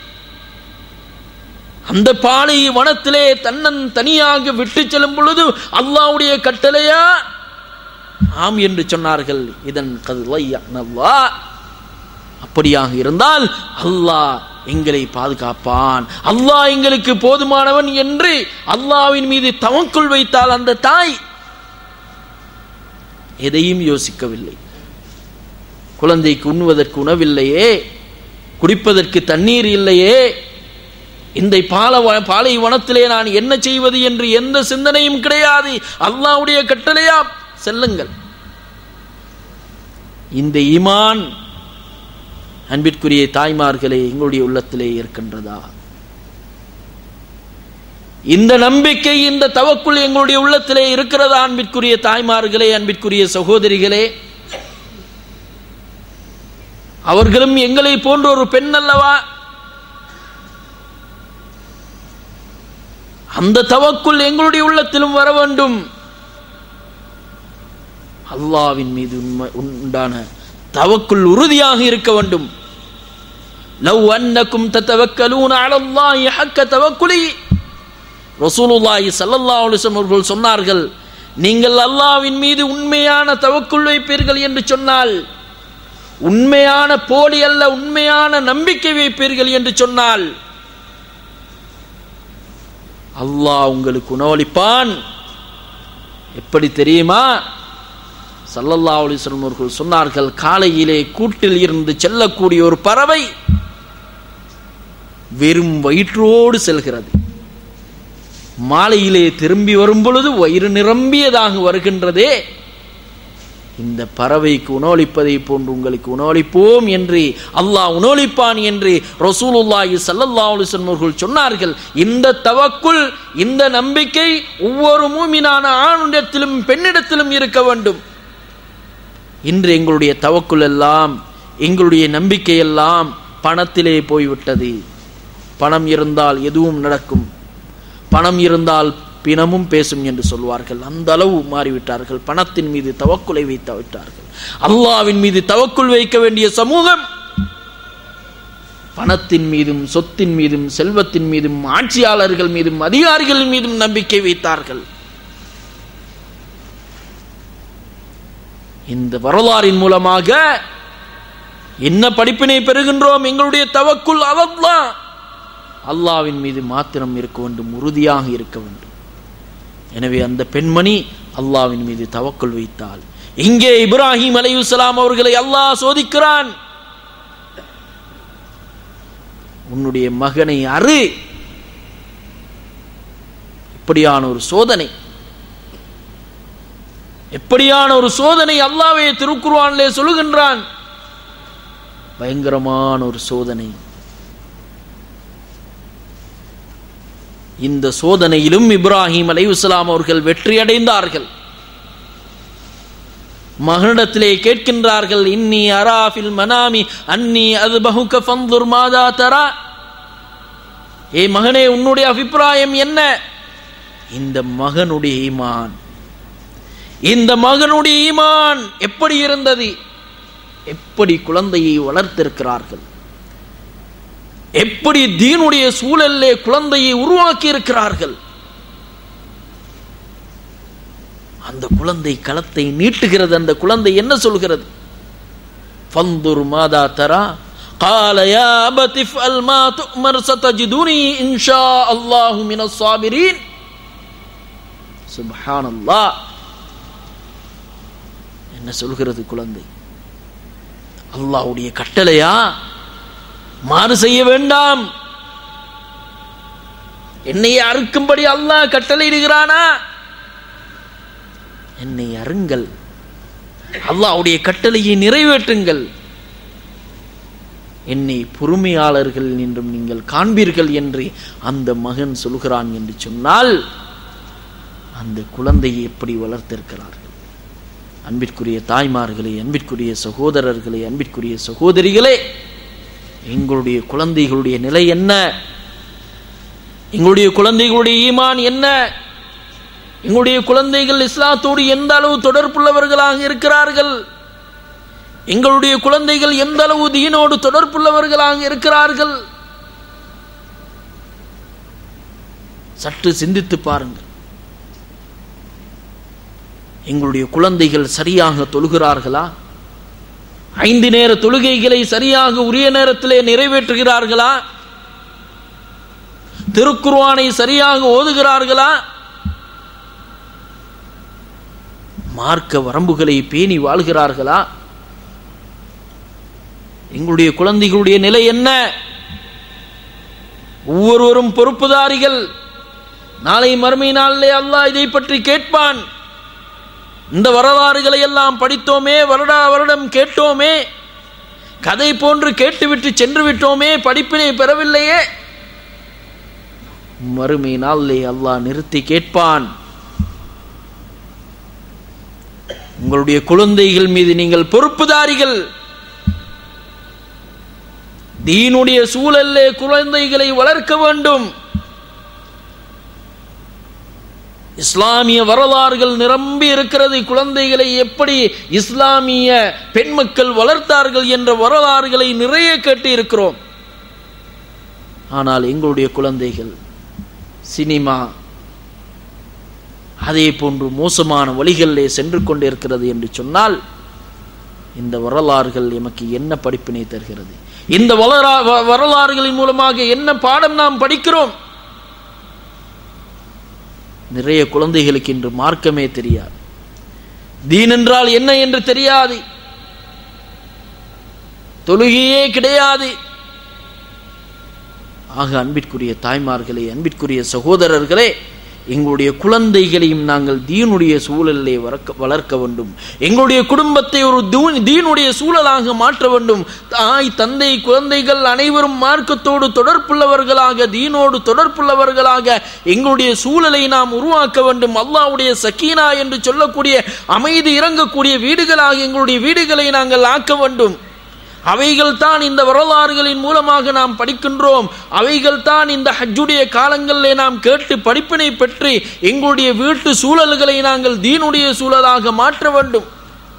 அந்த பாலை வனத்திலே தன்னன் தனியாக விட்டு செல்லும் பொழுது அல்லாஹ்வுடைய கட்டளையா? ஆம் என்று சொன்னார்கள். இதன் கதுல்லாஹ், அப்படியாக இருந்தால் அல்லாஹ் எங்களை பாதுகாப்பான், அல்லாஹ் எங்களுக்கு போதுமானவன் என்று அல்லாஹ்வின் மீது தவக்குள் வைத்தால் அந்த தாய் எதையும் யோசிக்கவில்லை. குழந்தைக்கு உண்ணுவதற்கு உணவில்லையே, குடிப்பதற்கு தண்ணீர் இல்லையே, இந்த பால பாலை வனத்திலே நான் என்ன செய்வது என்று எந்த சிந்தனையும் கிடையாது. அல்லாஹ்வுடைய கட்டளையா, செல்லுங்கள். இந்த ஈமான் அன்பிற்குரிய தாய்மார்களே எங்களுடைய உள்ளத்திலே இருக்கின்றதா? இந்த நம்பிக்கை, இந்த தவக்குள் எங்களுடைய உள்ளத்திலே இருக்கிறதா? அன்பிற்குரிய தாய்மார்களே, அன்பிற்குரிய சகோதரிகளே, அவர்களும் எங்களை போன்ற ஒரு பெண் அல்லவா? அந்த தவக்குள் எங்களுடைய உள்ளத்திலும் வர வேண்டும். அல்லாஹ்வின் மீது உண்டான தவக்குள் உறுதியாக இருக்க வேண்டும். லவ் அன்னக்கும் ததவக்கலூன அலல்லாஹி ஹக்க தவக்குலி, ரசூலுல்லாஹி ஸல்லல்லாஹு அலைஹி வஸல்லம் அவர்கள் சொன்னார்கள், நீங்கள் அல்லாஹ்வின் மீது உண்மையான தவக்குள் வைப்பீர்கள் என்று சொன்னால், உண்மையான போலி அல்ல, உண்மையான நம்பிக்கை வைப்பீர்கள் என்று சொன்னால் அல்லாஹ் உங்களுக்கு உணவளிப்பான். எப்படி தெரியுமா? ஸல்லல்லாஹு அலைஹி வஸல்லம் அவர்கள் சொன்னார்கள், காலையிலே கூட்டில் இருந்து செல்லக்கூடிய ஒரு பறவை வெறும் வயிற்றோடு செல்கிறது, மாலையிலே திரும்பி வரும் பொழுது வயிறு நிரம்பியதாக வருகின்றதே, இந்த பறவைக்கு உணவளிப்பதை போன்று உங்களுக்கு உணவளிப்போம் என்று அல்லாஹ் உணவளிப்பான் என்று ரசூலுல்லாஹி ஸல்லல்லாஹு அலைஹி வஸல்லம் அவர்கள் சொன்னார்கள். இந்த தவக்குல், இந்த நம்பிக்கை ஒவ்வொரு மூமினான ஆணிடத்திலும் பெண்ணிடத்திலும் இருக்க வேண்டும். இன்று எங்களுடைய தவக்குல் எல்லாம், எங்களுடைய நம்பிக்கை எல்லாம் பணத்திலே போய்விட்டது. பணம் இருந்தால் எதுவும் நடக்கும், பணம் இருந்தால் பிணமும் பேசும் என்று சொல்வார்கள். அந்த அளவு மாறிவிட்டார்கள். பணத்தின் மீது தவக்குலை வைத்து விட்டார்கள். அல்லாஹ்வின் மீது தவக்குல் வைக்க வேண்டிய சமூகம் பணத்தின் மீதும் சொத்தின் மீதும் செல்வத்தின் மீதும் ஆட்சியாளர்கள் மீதும் அதிகாரிகள் மீதும் நம்பிக்கை வைத்தார்கள். இந்த வரலாறின் மூலமாக என்ன படிப்பினை பெறுகின்றோம்? எங்களுடைய தவக்குல் அல்லாஹ், அல்லாஹ்வின் மீது மாத்திரம் இருக்க வேண்டும், உறுதியாக இருக்க வேண்டும். எனவே அந்த பெண்மணி அல்லாஹ்வின் மீது தவக்குல் வைத்தால், இங்கே இப்ராஹிம் அலைஹிஸ்ஸலாம் அவர்களை அல்லாஹ் சோதிக்கிறான். உன்னுடைய மகனை அறு. இப்படியான ஒரு சோதனை, எப்படியான ஒரு சோதனை அல்லாஹ்வே திருக்குர்ஆனிலே சொல்லுகின்றான். பயங்கரமான ஒரு சோதனை. இந்த சோதனையிலும் இப்ராஹிம் அலைஹிஸ்ஸலாம் அவர்கள் வெற்றி அடைந்தார்கள். மகனிடத்திலே கேட்கின்றார்கள், இன்னி அரா ஃபில் மனாமி அன்னி அதுபஹுக ஃபன்துர் மாதா தரா. ஏ மகனே, உன்னுடைய அபிப்பிராயம் என்ன? இந்த மகனுடைய ஈமான், இந்த மகனுடைய ஈமான் எப்படி இருந்தது? எப்படி குழந்தையை வளர்த்திருக்கிறார்கள், எப்படி தீனுடைய சூழலிலே குழந்தையை உருவாக்கி இருக்கிறார்கள். அந்த குழந்தை களத்தை நீட்டுகிறது. அந்த குழந்தை என்ன சொல்கிறது? ஃபன்துர் மாதா தரா قال يا أبت افعل ما تؤمر ستجدني إن شاء الله من الصابرين. سبحان الله. என்ன சொல்கிறது குழந்தை? அல்லாஹ்வுடைய கட்டளையா? மாறு செய்ய வேண்டாம், என்னை அறுக்கும்படி அல்லாஹ் கட்டளையிடுகிறானா? என்னை அருங்கள், அல்லாஹ்வுடைய கட்டளையை நிறைவேற்றுங்கள், என்னை பொறுமையாளர்கள் என்றும் நீங்கள் காண்பீர்கள் என்று அந்த மகன் சொல்கிறான் என்று சொன்னால், அந்த குழந்தையை எப்படி வளர்த்திருக்கிறார்கள்? அன்பிற்குரிய தாய்மார்களே, அன்பிற்குரிய சகோதரர்களே, அன்பிற்குரிய சகோதரிகளே, எங்களுடைய குழந்தைகளுடைய நிலை என்ன? எங்களுடைய குழந்தைகளுடைய ஈமான் என்ன? எங்களுடைய குழந்தைகள் இஸ்லாத்தோடு எந்த அளவு தொடர்புள்ளவர்களாக இருக்கிறார்கள்? எங்களுடைய குழந்தைகள் எந்த அளவு தீனோடு தொடர்புள்ளவர்களாக இருக்கிறார்கள்? சற்று சிந்தித்து பாருங்கள். எங்களுடைய குழந்தைகள் சரியாக தொழுகிறார்களா? ஐந்து நேர தொழுகைகளை சரியாக உரிய நேரத்திலே நிறைவேற்றுகிறார்களா? திருக்குர்ஆனை சரியாக ஓதுகிறார்களா? மார்க்க வரம்புகளை பேணி வாழ்கிறார்களா? எங்களுடைய குழந்தைகளுடைய நிலை என்ன? ஒவ்வொருவரும் பொறுப்புதாரிகள். நாளை மறுமை நாளிலே அல்லாஹ் இதை பற்றி கேட்பான். இந்த வரலாறுகளை எல்லாம் படித்தோமே, வருடா வருடம் கேட்டோமே, கதை போன்று கேட்டுவிட்டு சென்று விட்டோமே, படிப்பினை பெறவில்லையே. மறுமை நாளிலே அல்லாஹ் நிறுத்தி கேட்பான். உங்களுடைய குழந்தைகள் மீது நீங்கள் பொறுப்புதாரிகள். தீனுடைய சூழலே குழந்தைகளை வளர்க்க வேண்டும். இஸ்லாமிய வரலாறுகள் நிரம்பி இருக்கிறது. குழந்தைகளை எப்படி இஸ்லாமிய பெண் மக்கள் வளர்த்தார்கள் என்ற வரலாறுகளை நிறைய கேட்டு இருக்கிறோம். ஆனால் எங்களுடைய குழந்தைகள் சினிமா, அதே போன்று மோசமான வழிகளிலே சென்று கொண்டிருக்கிறது என்று சொன்னால், இந்த வரலாறுகள் எமக்கு என்ன படிப்பினை தருகிறது? இந்த வரலாறுகளின் மூலமாக என்ன பாடம் நாம் படிக்கிறோம்? நிறைய குழந்தைகளுக்கு இன்று மார்க்கமே தெரியாது, தீன் என்றால் என்ன என்று தெரியாது, தொழுகையே கிடையாது. ஆக அன்பிற்குரிய தாய்மார்களே, அன்பிற்குரிய சகோதரர்களே, எங்களுடைய குழந்தைகளையும் நாங்கள் தீனுடைய சூழலிலே வளர்க்க வேண்டும். எங்களுடைய குடும்பத்தை ஒரு தீனுடைய சூழலாக மாற்ற வேண்டும். தாய், தந்தை, குழந்தைகள் அனைவரும் மார்க்கத்தோடு தொடர்புள்ளவர்களாக, தீனோடு தொடர்புள்ளவர்களாக எங்களுடைய சூழலை நாம் உருவாக்க வேண்டும். அல்லாஹ்வுடைய சக்கீனா என்று சொல்லக்கூடிய அமைதி இறங்கக்கூடிய வீடுகளாக எங்களுடைய வீடுகளை நாங்கள் ஆக்க வேண்டும். அவைகள் தான் இந்த வரலாறுகளின் மூலமாக நாம் படிக்கின்றோம். அவைகள் தான் இந்த ஹஜ்ஜுடைய காலங்களிலே நாம் கேட்டு படிப்பினை பெற்று எங்களுடைய வீட்டு சூழல்களை நாங்கள் தீனுடைய சூழலாக மாற்ற வேண்டும்.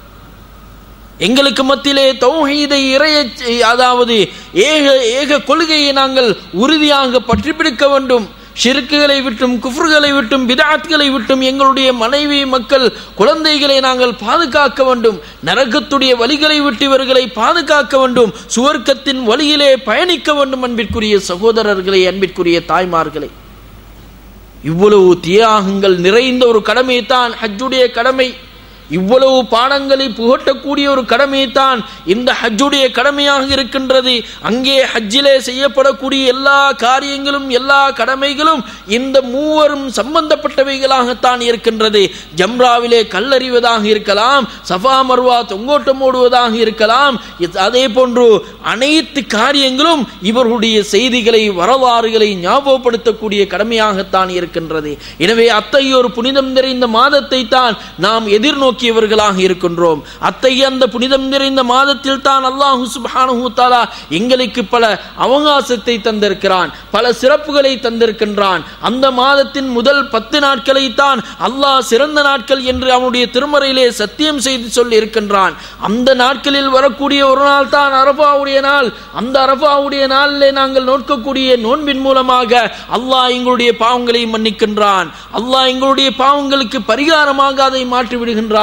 எங்களுக்கு மத்தியிலே தௌஹீதை, இறைய அதாவது ஏக ஏக கொள்கையை நாங்கள் உறுதியாக பற்றி பிடிக்க வேண்டும். ஷிர்க்குகளை விட்டும், குஃப்ர்களை விட்டும், பிதஅத்களை விட்டும் எங்களுடைய மனைவி, மக்கள், குழந்தைகளை நாங்கள் பாதுகாக்க வேண்டும். நரகத்துடைய வழிகளை விட்டு இவர்களை பாதுகாக்க வேண்டும். சுவர்க்கத்தின் வழியிலே பயணிக்க வேண்டும். அன்பிற்குரிய சகோதரர்களே, அன்பிற்குரிய தாய்மார்களே, இவ்வளவு தியாகங்கள் நிறைந்த ஒரு கடமை தான் ஹஜ்ஜுடைய கடமை. இவ்வளவு பாடங்களை புகட்டக்கூடிய ஒரு கடமை தான் இந்த ஹஜ்ஜுடைய கடமையாக இருக்கின்றது. அங்கே ஹஜ்ஜிலே செய்யப்படக்கூடிய எல்லா காரியங்களும், எல்லா கடமைகளும் இந்த மூவரும் சம்பந்தப்பட்டவைகளாகத்தான் இருக்கின்றது. ஜம்ராவிலே கல்லறிவதாக இருக்கலாம், சஃபா மர்வா தொங்கோட்டம் ஓடுவதாக இருக்கலாம், அதே போன்று அனைத்து காரியங்களும் இவர்களுடைய செய்திகளை, வரலாறுகளை ஞாபகப்படுத்தக்கூடிய கடமையாகத்தான் இருக்கின்றது. எனவே அத்தகைய ஒரு புனிதம் நிறைந்த மாதத்தை தான் நாம் எதிர்நோக்கி ாக இருக்கின்றோம். அத்தகைய அந்த புனிதம் நிறைந்த மாதத்தில் தான் அல்லாஹ் சுப்ஹானஹு வ தஆலா எங்களுக்கு பல அவகாசத்தை தந்திருக்கிறான், பல சிறப்புகளை தந்திருக்கின்றான். அந்த மாதத்தின் முதல் பத்து நாட்களை தான் அல்லாஹ் சிறந்த நாட்கள் என்று அவனுடைய திருமறையிலே சத்தியம் செய்து சொல்லி இருக்கின்றான். அந்த நாட்களில் வரக்கூடிய ஒரு நாள் தான் அரஃபாவுடைய நாள். அந்த அரஃபாவுடைய நாளிலே நாங்கள் நோக்கக்கூடிய நோன்பின் மூலமாக அல்லாஹ் எங்களுடைய பாவங்களை மன்னிக்கின்றான். அல்லாஹ் எங்களுடைய பாவங்களுக்கு பரிகாரமாக அதை மாற்றி விடுகின்றான்.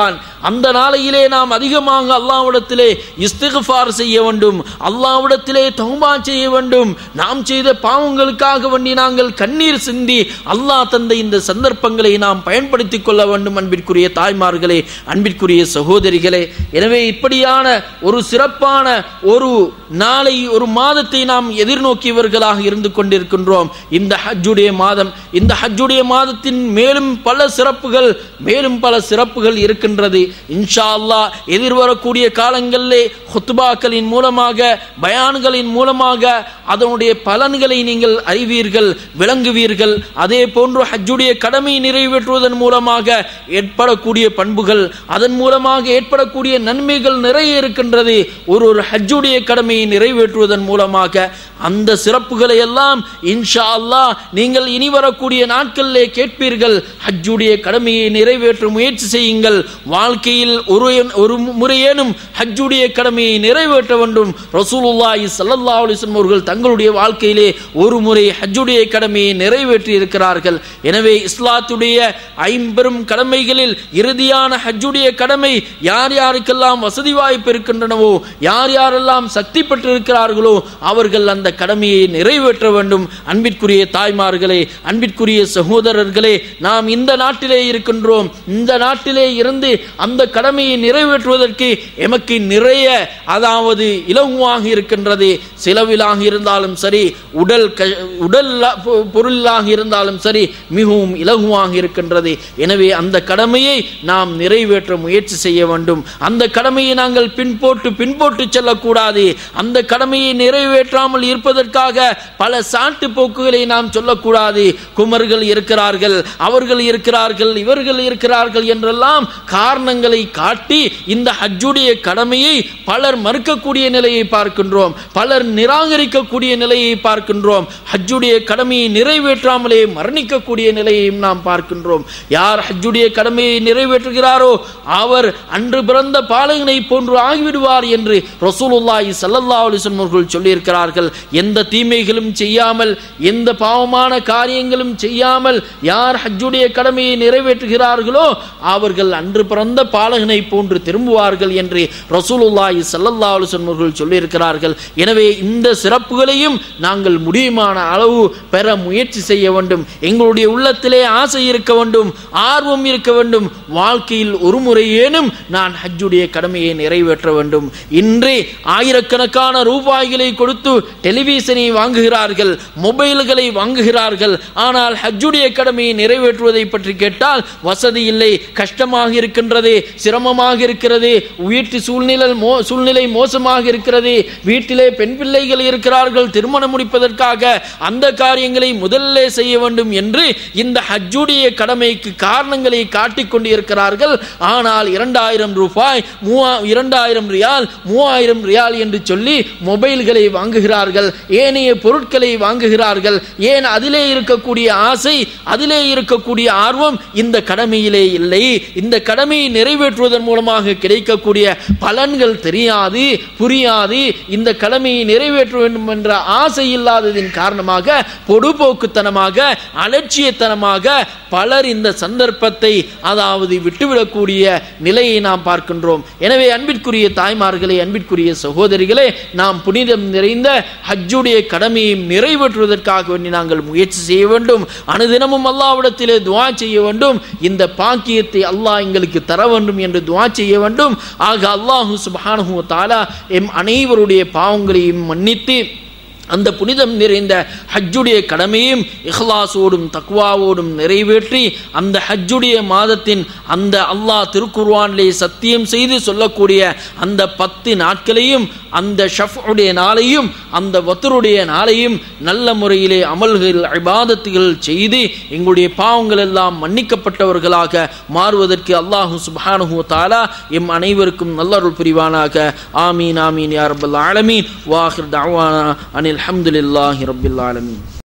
இருக்கிறான். அந்த நாளையிலே நாம் அதிகமாக அல்லாஹ்விடத்திலே இஸ்திக்ஃபார் செய்ய வேண்டும், அல்லாஹ்விடத்திலே தௌபா செய்ய வேண்டும். நாம் செய்த பாவங்களுக்காக வேண்டி நாங்கள் கண்ணீர் சிந்தி அல்லாஹ் தந்த இந்த சந்தர்ப்பங்களை நாம் பயன்படுத்திக் கொள்ள வேண்டும். அன்பிற்குரிய தாய்மார்களே, அன்பிற்குரிய சகோதரிகளே, எனவே இப்படியான ஒரு சிறப்பான ஒரு நாளை, ஒரு மாதத்தை நாம் எதிர்நோக்கியவர்களாக இருந்து கொண்டிருக்கின்றோம். இந்த ஹஜ்ஜுடைய மாதம், இந்த ஹஜ்ஜுடைய மாதத்தின் மேலும் பல சிறப்புகள் மேலும் பல சிறப்புகள் இருக்கின்றது. இன்ஷா அல்லாஹ் எதிர்வரக்கூடிய காலங்களிலே ஹுத்பாக்களின் மூலமாக, பயான்களின் மூலமாக அதனுடைய பலன்களை நீங்கள் அறிவீர்கள், விளங்குவீர்கள். அதே போன்று ஹஜ்ஜுடைய கடமை நிறைவேற்றுவதன் மூலமாக ஏற்படக்கூடிய பண்புகள், அதன் மூலமாக ஏற்படக்கூடிய நன்மைகள் நிறைய இருக்கின்றது. ஒரு ஒரு ஹஜ்ஜுடைய கடமையை நிறைவேற்றுவதன் மூலமாக அந்த சிறப்புகளை எல்லாம் இன்ஷா அல்லாஹ் நீங்கள் இனி வரக்கூடிய நாட்களிலே கேட்பீர்கள். ஹஜ்ஜுடைய கடமையை நிறைவேற்ற முயற்சி செய்யுங்கள். வாழ்க்கையில் ஒரு ஒரு முறையேனும் ஹஜ்ஜுடைய கடமையை நிறைவேற்ற வேண்டும். ரசூலுல்லாஹி ஸல்லல்லாஹு அலைஹி வஸல்லம் அவர்கள் தங்களுடைய வாழ்க்கையிலே ஒரு முறை ஹஜ்ஜுடைய கடமையை நிறைவேற்றி இருக்கிறார்கள். எனவே இஸ்லாத்துடைய ஐம்பெரும் கடமைகளில் இறுதியான ஹஜ்ஜுடைய கடமை யார் யாருக்கெல்லாம் வசதி வாய்ப்பு இருக்கின்றனவோ, யார் யாரெல்லாம் சக்தி பெற்றிருக்கிறார்களோ அவர்கள் அந்த கடமையை நிறைவேற்ற வேண்டும். அன்பிற்குரிய தாய்மார்களே, அன்பிற்குரிய சகோதரர்களே, நாம் இந்த நாட்டிலே இருக்கின்றோம். இந்த நாட்டிலே இருந்து அந்த கடமையை நிறைவேற்றுவதற்கு எமக்கு நிறைய, அதாவது இலகுவாக இருக்கின்றது. செலவிலாக இருந்தாலும் சரி, உடல் உடல் பொருளாக இருந்தாலும் சரி, மிகவும் இலகுவாக இருக்கின்றது. எனவே அந்த கடமையை நாம் நிறைவேற்ற முயற்சி செய்ய வேண்டும். அந்த கடமையை நாங்கள் பின்போட்டு பின்போட்டு செல்லக்கூடாது. அந்த கடமையை நிறைவேற்றாமல் இருப்பதற்காக பல சாட்டு போக்குகளை நாம் சொல்லக்கூடாது. குமர்கள் இருக்கிறார்கள், அவர்கள் இருக்கிறார்கள், இவர்கள் இருக்கிறார்கள் என்றெல்லாம் காரணங்களை காட்டி இந்த ஹஜ்ஜுடைய கடமையை பலர் மறுக்கக்கூடிய நிலையை பார்க்கின்றோம், பலர் நிராகரிக்கக்கூடிய நிலையை பார்க்கின்றோம். ஹஜ்ஜுடைய கடமையை நிறைவேற்றாமலே மரணிக்கக்கூடிய நிலையையும் நாம் பார்க்கின்றோம். யார் ஹஜ்ஜுடைய கடமையை நிறைவேற்றுகிறாரோ அவர் அன்று பிறந்த பாலகனை போன்று ஆகிவிடுவார் என்று ரசூலுல்லாஹி ஸல்லல்லாஹு அலைஹி வஸல்லம் அவர்கள் சொல்லியிருக்கிறார்கள். எந்த தீமைகளும் செய்யாமல், எந்த பாவமான காரியங்களும் செய்யாமல் யார் ஹஜ்ஜுடைய கடமையை நிறைவேற்றுகிறார்களோ அவர்கள் அன்று பிறந்த பாலகனை போன்று திரும்புவார்கள் என்று ரசூலுல்லாஹி ஸல்லல்லாஹு அலைஹி வஸல்லம் அவர்கள் சொல்லியிருக்கிறார்கள். எனவே இந்த சிறப்புகளையும் நாங்கள் முடியுமான அளவு பெற முயற்சி செய்ய வேண்டும். எங்களுடைய உள்ளத்திலே ஆசை இருக்க வேண்டும், ஆர்வம் இருக்க வேண்டும். வாழ்க்கையில் ஒரு முறையேனும் நான் ஹஜ்ஜுடைய கடமையை நிறைவேற்ற வேண்டும். இன்றே ஆயிரக்கணக்கான ரூபாய்களை கொடுத்து டெலிவிஷனை வாங்குகிறார்கள், மொபைல்களை வாங்குகிறார்கள். ஆனால் ஹஜ்ஜுடைய கடமையை நிறைவேற்றுவதை பற்றி கேட்டால் வசதி இல்லை, கஷ்டமாக இருக்கின்றது, சிரமமாக இருக்கிறது, வீட்டு சூழ்நிலை சூழ்நிலை மோசமாக இருக்கிறது, வீட்டிலே பெண் பிள்ளைகள் இருக்கிறார்கள், திருமணம் முடிப்பதற்காக அந்த காரியங்களை முதல்ல செய்ய வேண்டும் என்று இந்த ஹஜ்ஜுடைய கடமைக்கு காரணங்களை காட்டிக் கொண்டு இருக்கிறார்கள். ஆனால் இரண்டாயிரம் ரூபாய், இரண்டாயிரம் ரியால், மூவாயிரம் ரியால் என்று சொல்லி மொபைல்களை வாங்குகிறார்கள், ஏனைய பொருட்களை வாங்குகிறார்கள். ஏன்? அதிலே இருக்கக்கூடிய ஆசை, அதிலே இருக்கக்கூடிய ஆர்வம் இந்த கடமையிலே இல்லை. இந்த கடமையை நிறைவேற்றுவதன் மூலமாக கிடைக்கக்கூடிய பலன்கள் தெரியாது, புரியாது. இந்த கடமையை நிறைவேற்ற வேண்டும் என்ற ஆசை இல்லாததின் காரணமாக, பொடுபோக்குத்தனமாக, அலட்சியத்தனமாக பலர் இந்த சந்தர்ப்பத்தை, அதாவது விட்டுவிடக்கூடிய நிலையை நாம் பார்க்கின்றோம். எனவே அன்பிற்குரிய தாய்மார்களே, அன்பிற்குரிய சகோதரிகளே, நாம் புனிதம் நிறைந்த ஹஜ்ஜுடைய கடமையை நிறைவேற்றுவதற்காக வேண்டி நாங்கள் முயற்சி செய்ய வேண்டும். அனுதினமும் அல்லாஹ்விடத்திலே துஆ செய்ய வேண்டும். இந்த பாக்கியத்தை அல்லாஹ் எங்களுக்கு தர வேண்டும் என்று துஆ செய்ய வேண்டும். ஆக அல்லாஹ் சுப்ஹானஹு வ தஆலா எம் அனைவருடைய பாவங்களையும் மன்னித்து அந்த புனிதம் நிறைந்த ஹஜ்ஜுடைய கடமையும் இஹ்லாஸோடும் தக்வாவோடும் நிறைவேற்றி அந்த ஹஜ்ஜுடைய மாதத்தின் அந்த அல்லாஹ் திருக்குர்ஆனிலே சத்தியம் செய்து சொல்லக்கூடிய அந்த பத்து நாட்களையும், அந்த ஷஃப்உடைய நாளையும், அந்த வத்ருடைய நாளையும் நல்ல முறையிலே அமல்கள், இபாதத்துகள் செய்து எங்களுடைய பாவங்கள் எல்லாம் மன்னிக்கப்பட்டவர்களாக மாறுவதற்கு அல்லாஹ் சுப்ஹானஹு வ தஆலா எம் அனைவருக்கும் நல்லருள் புரிவானாக. ஆமீன் ஆமீன் யா ரப்பல் ஆலமீன். வ ஆகிர் தஅவானா அனில் ஹம்துலில்லாஹி ரப்பில் ஆலமீன்.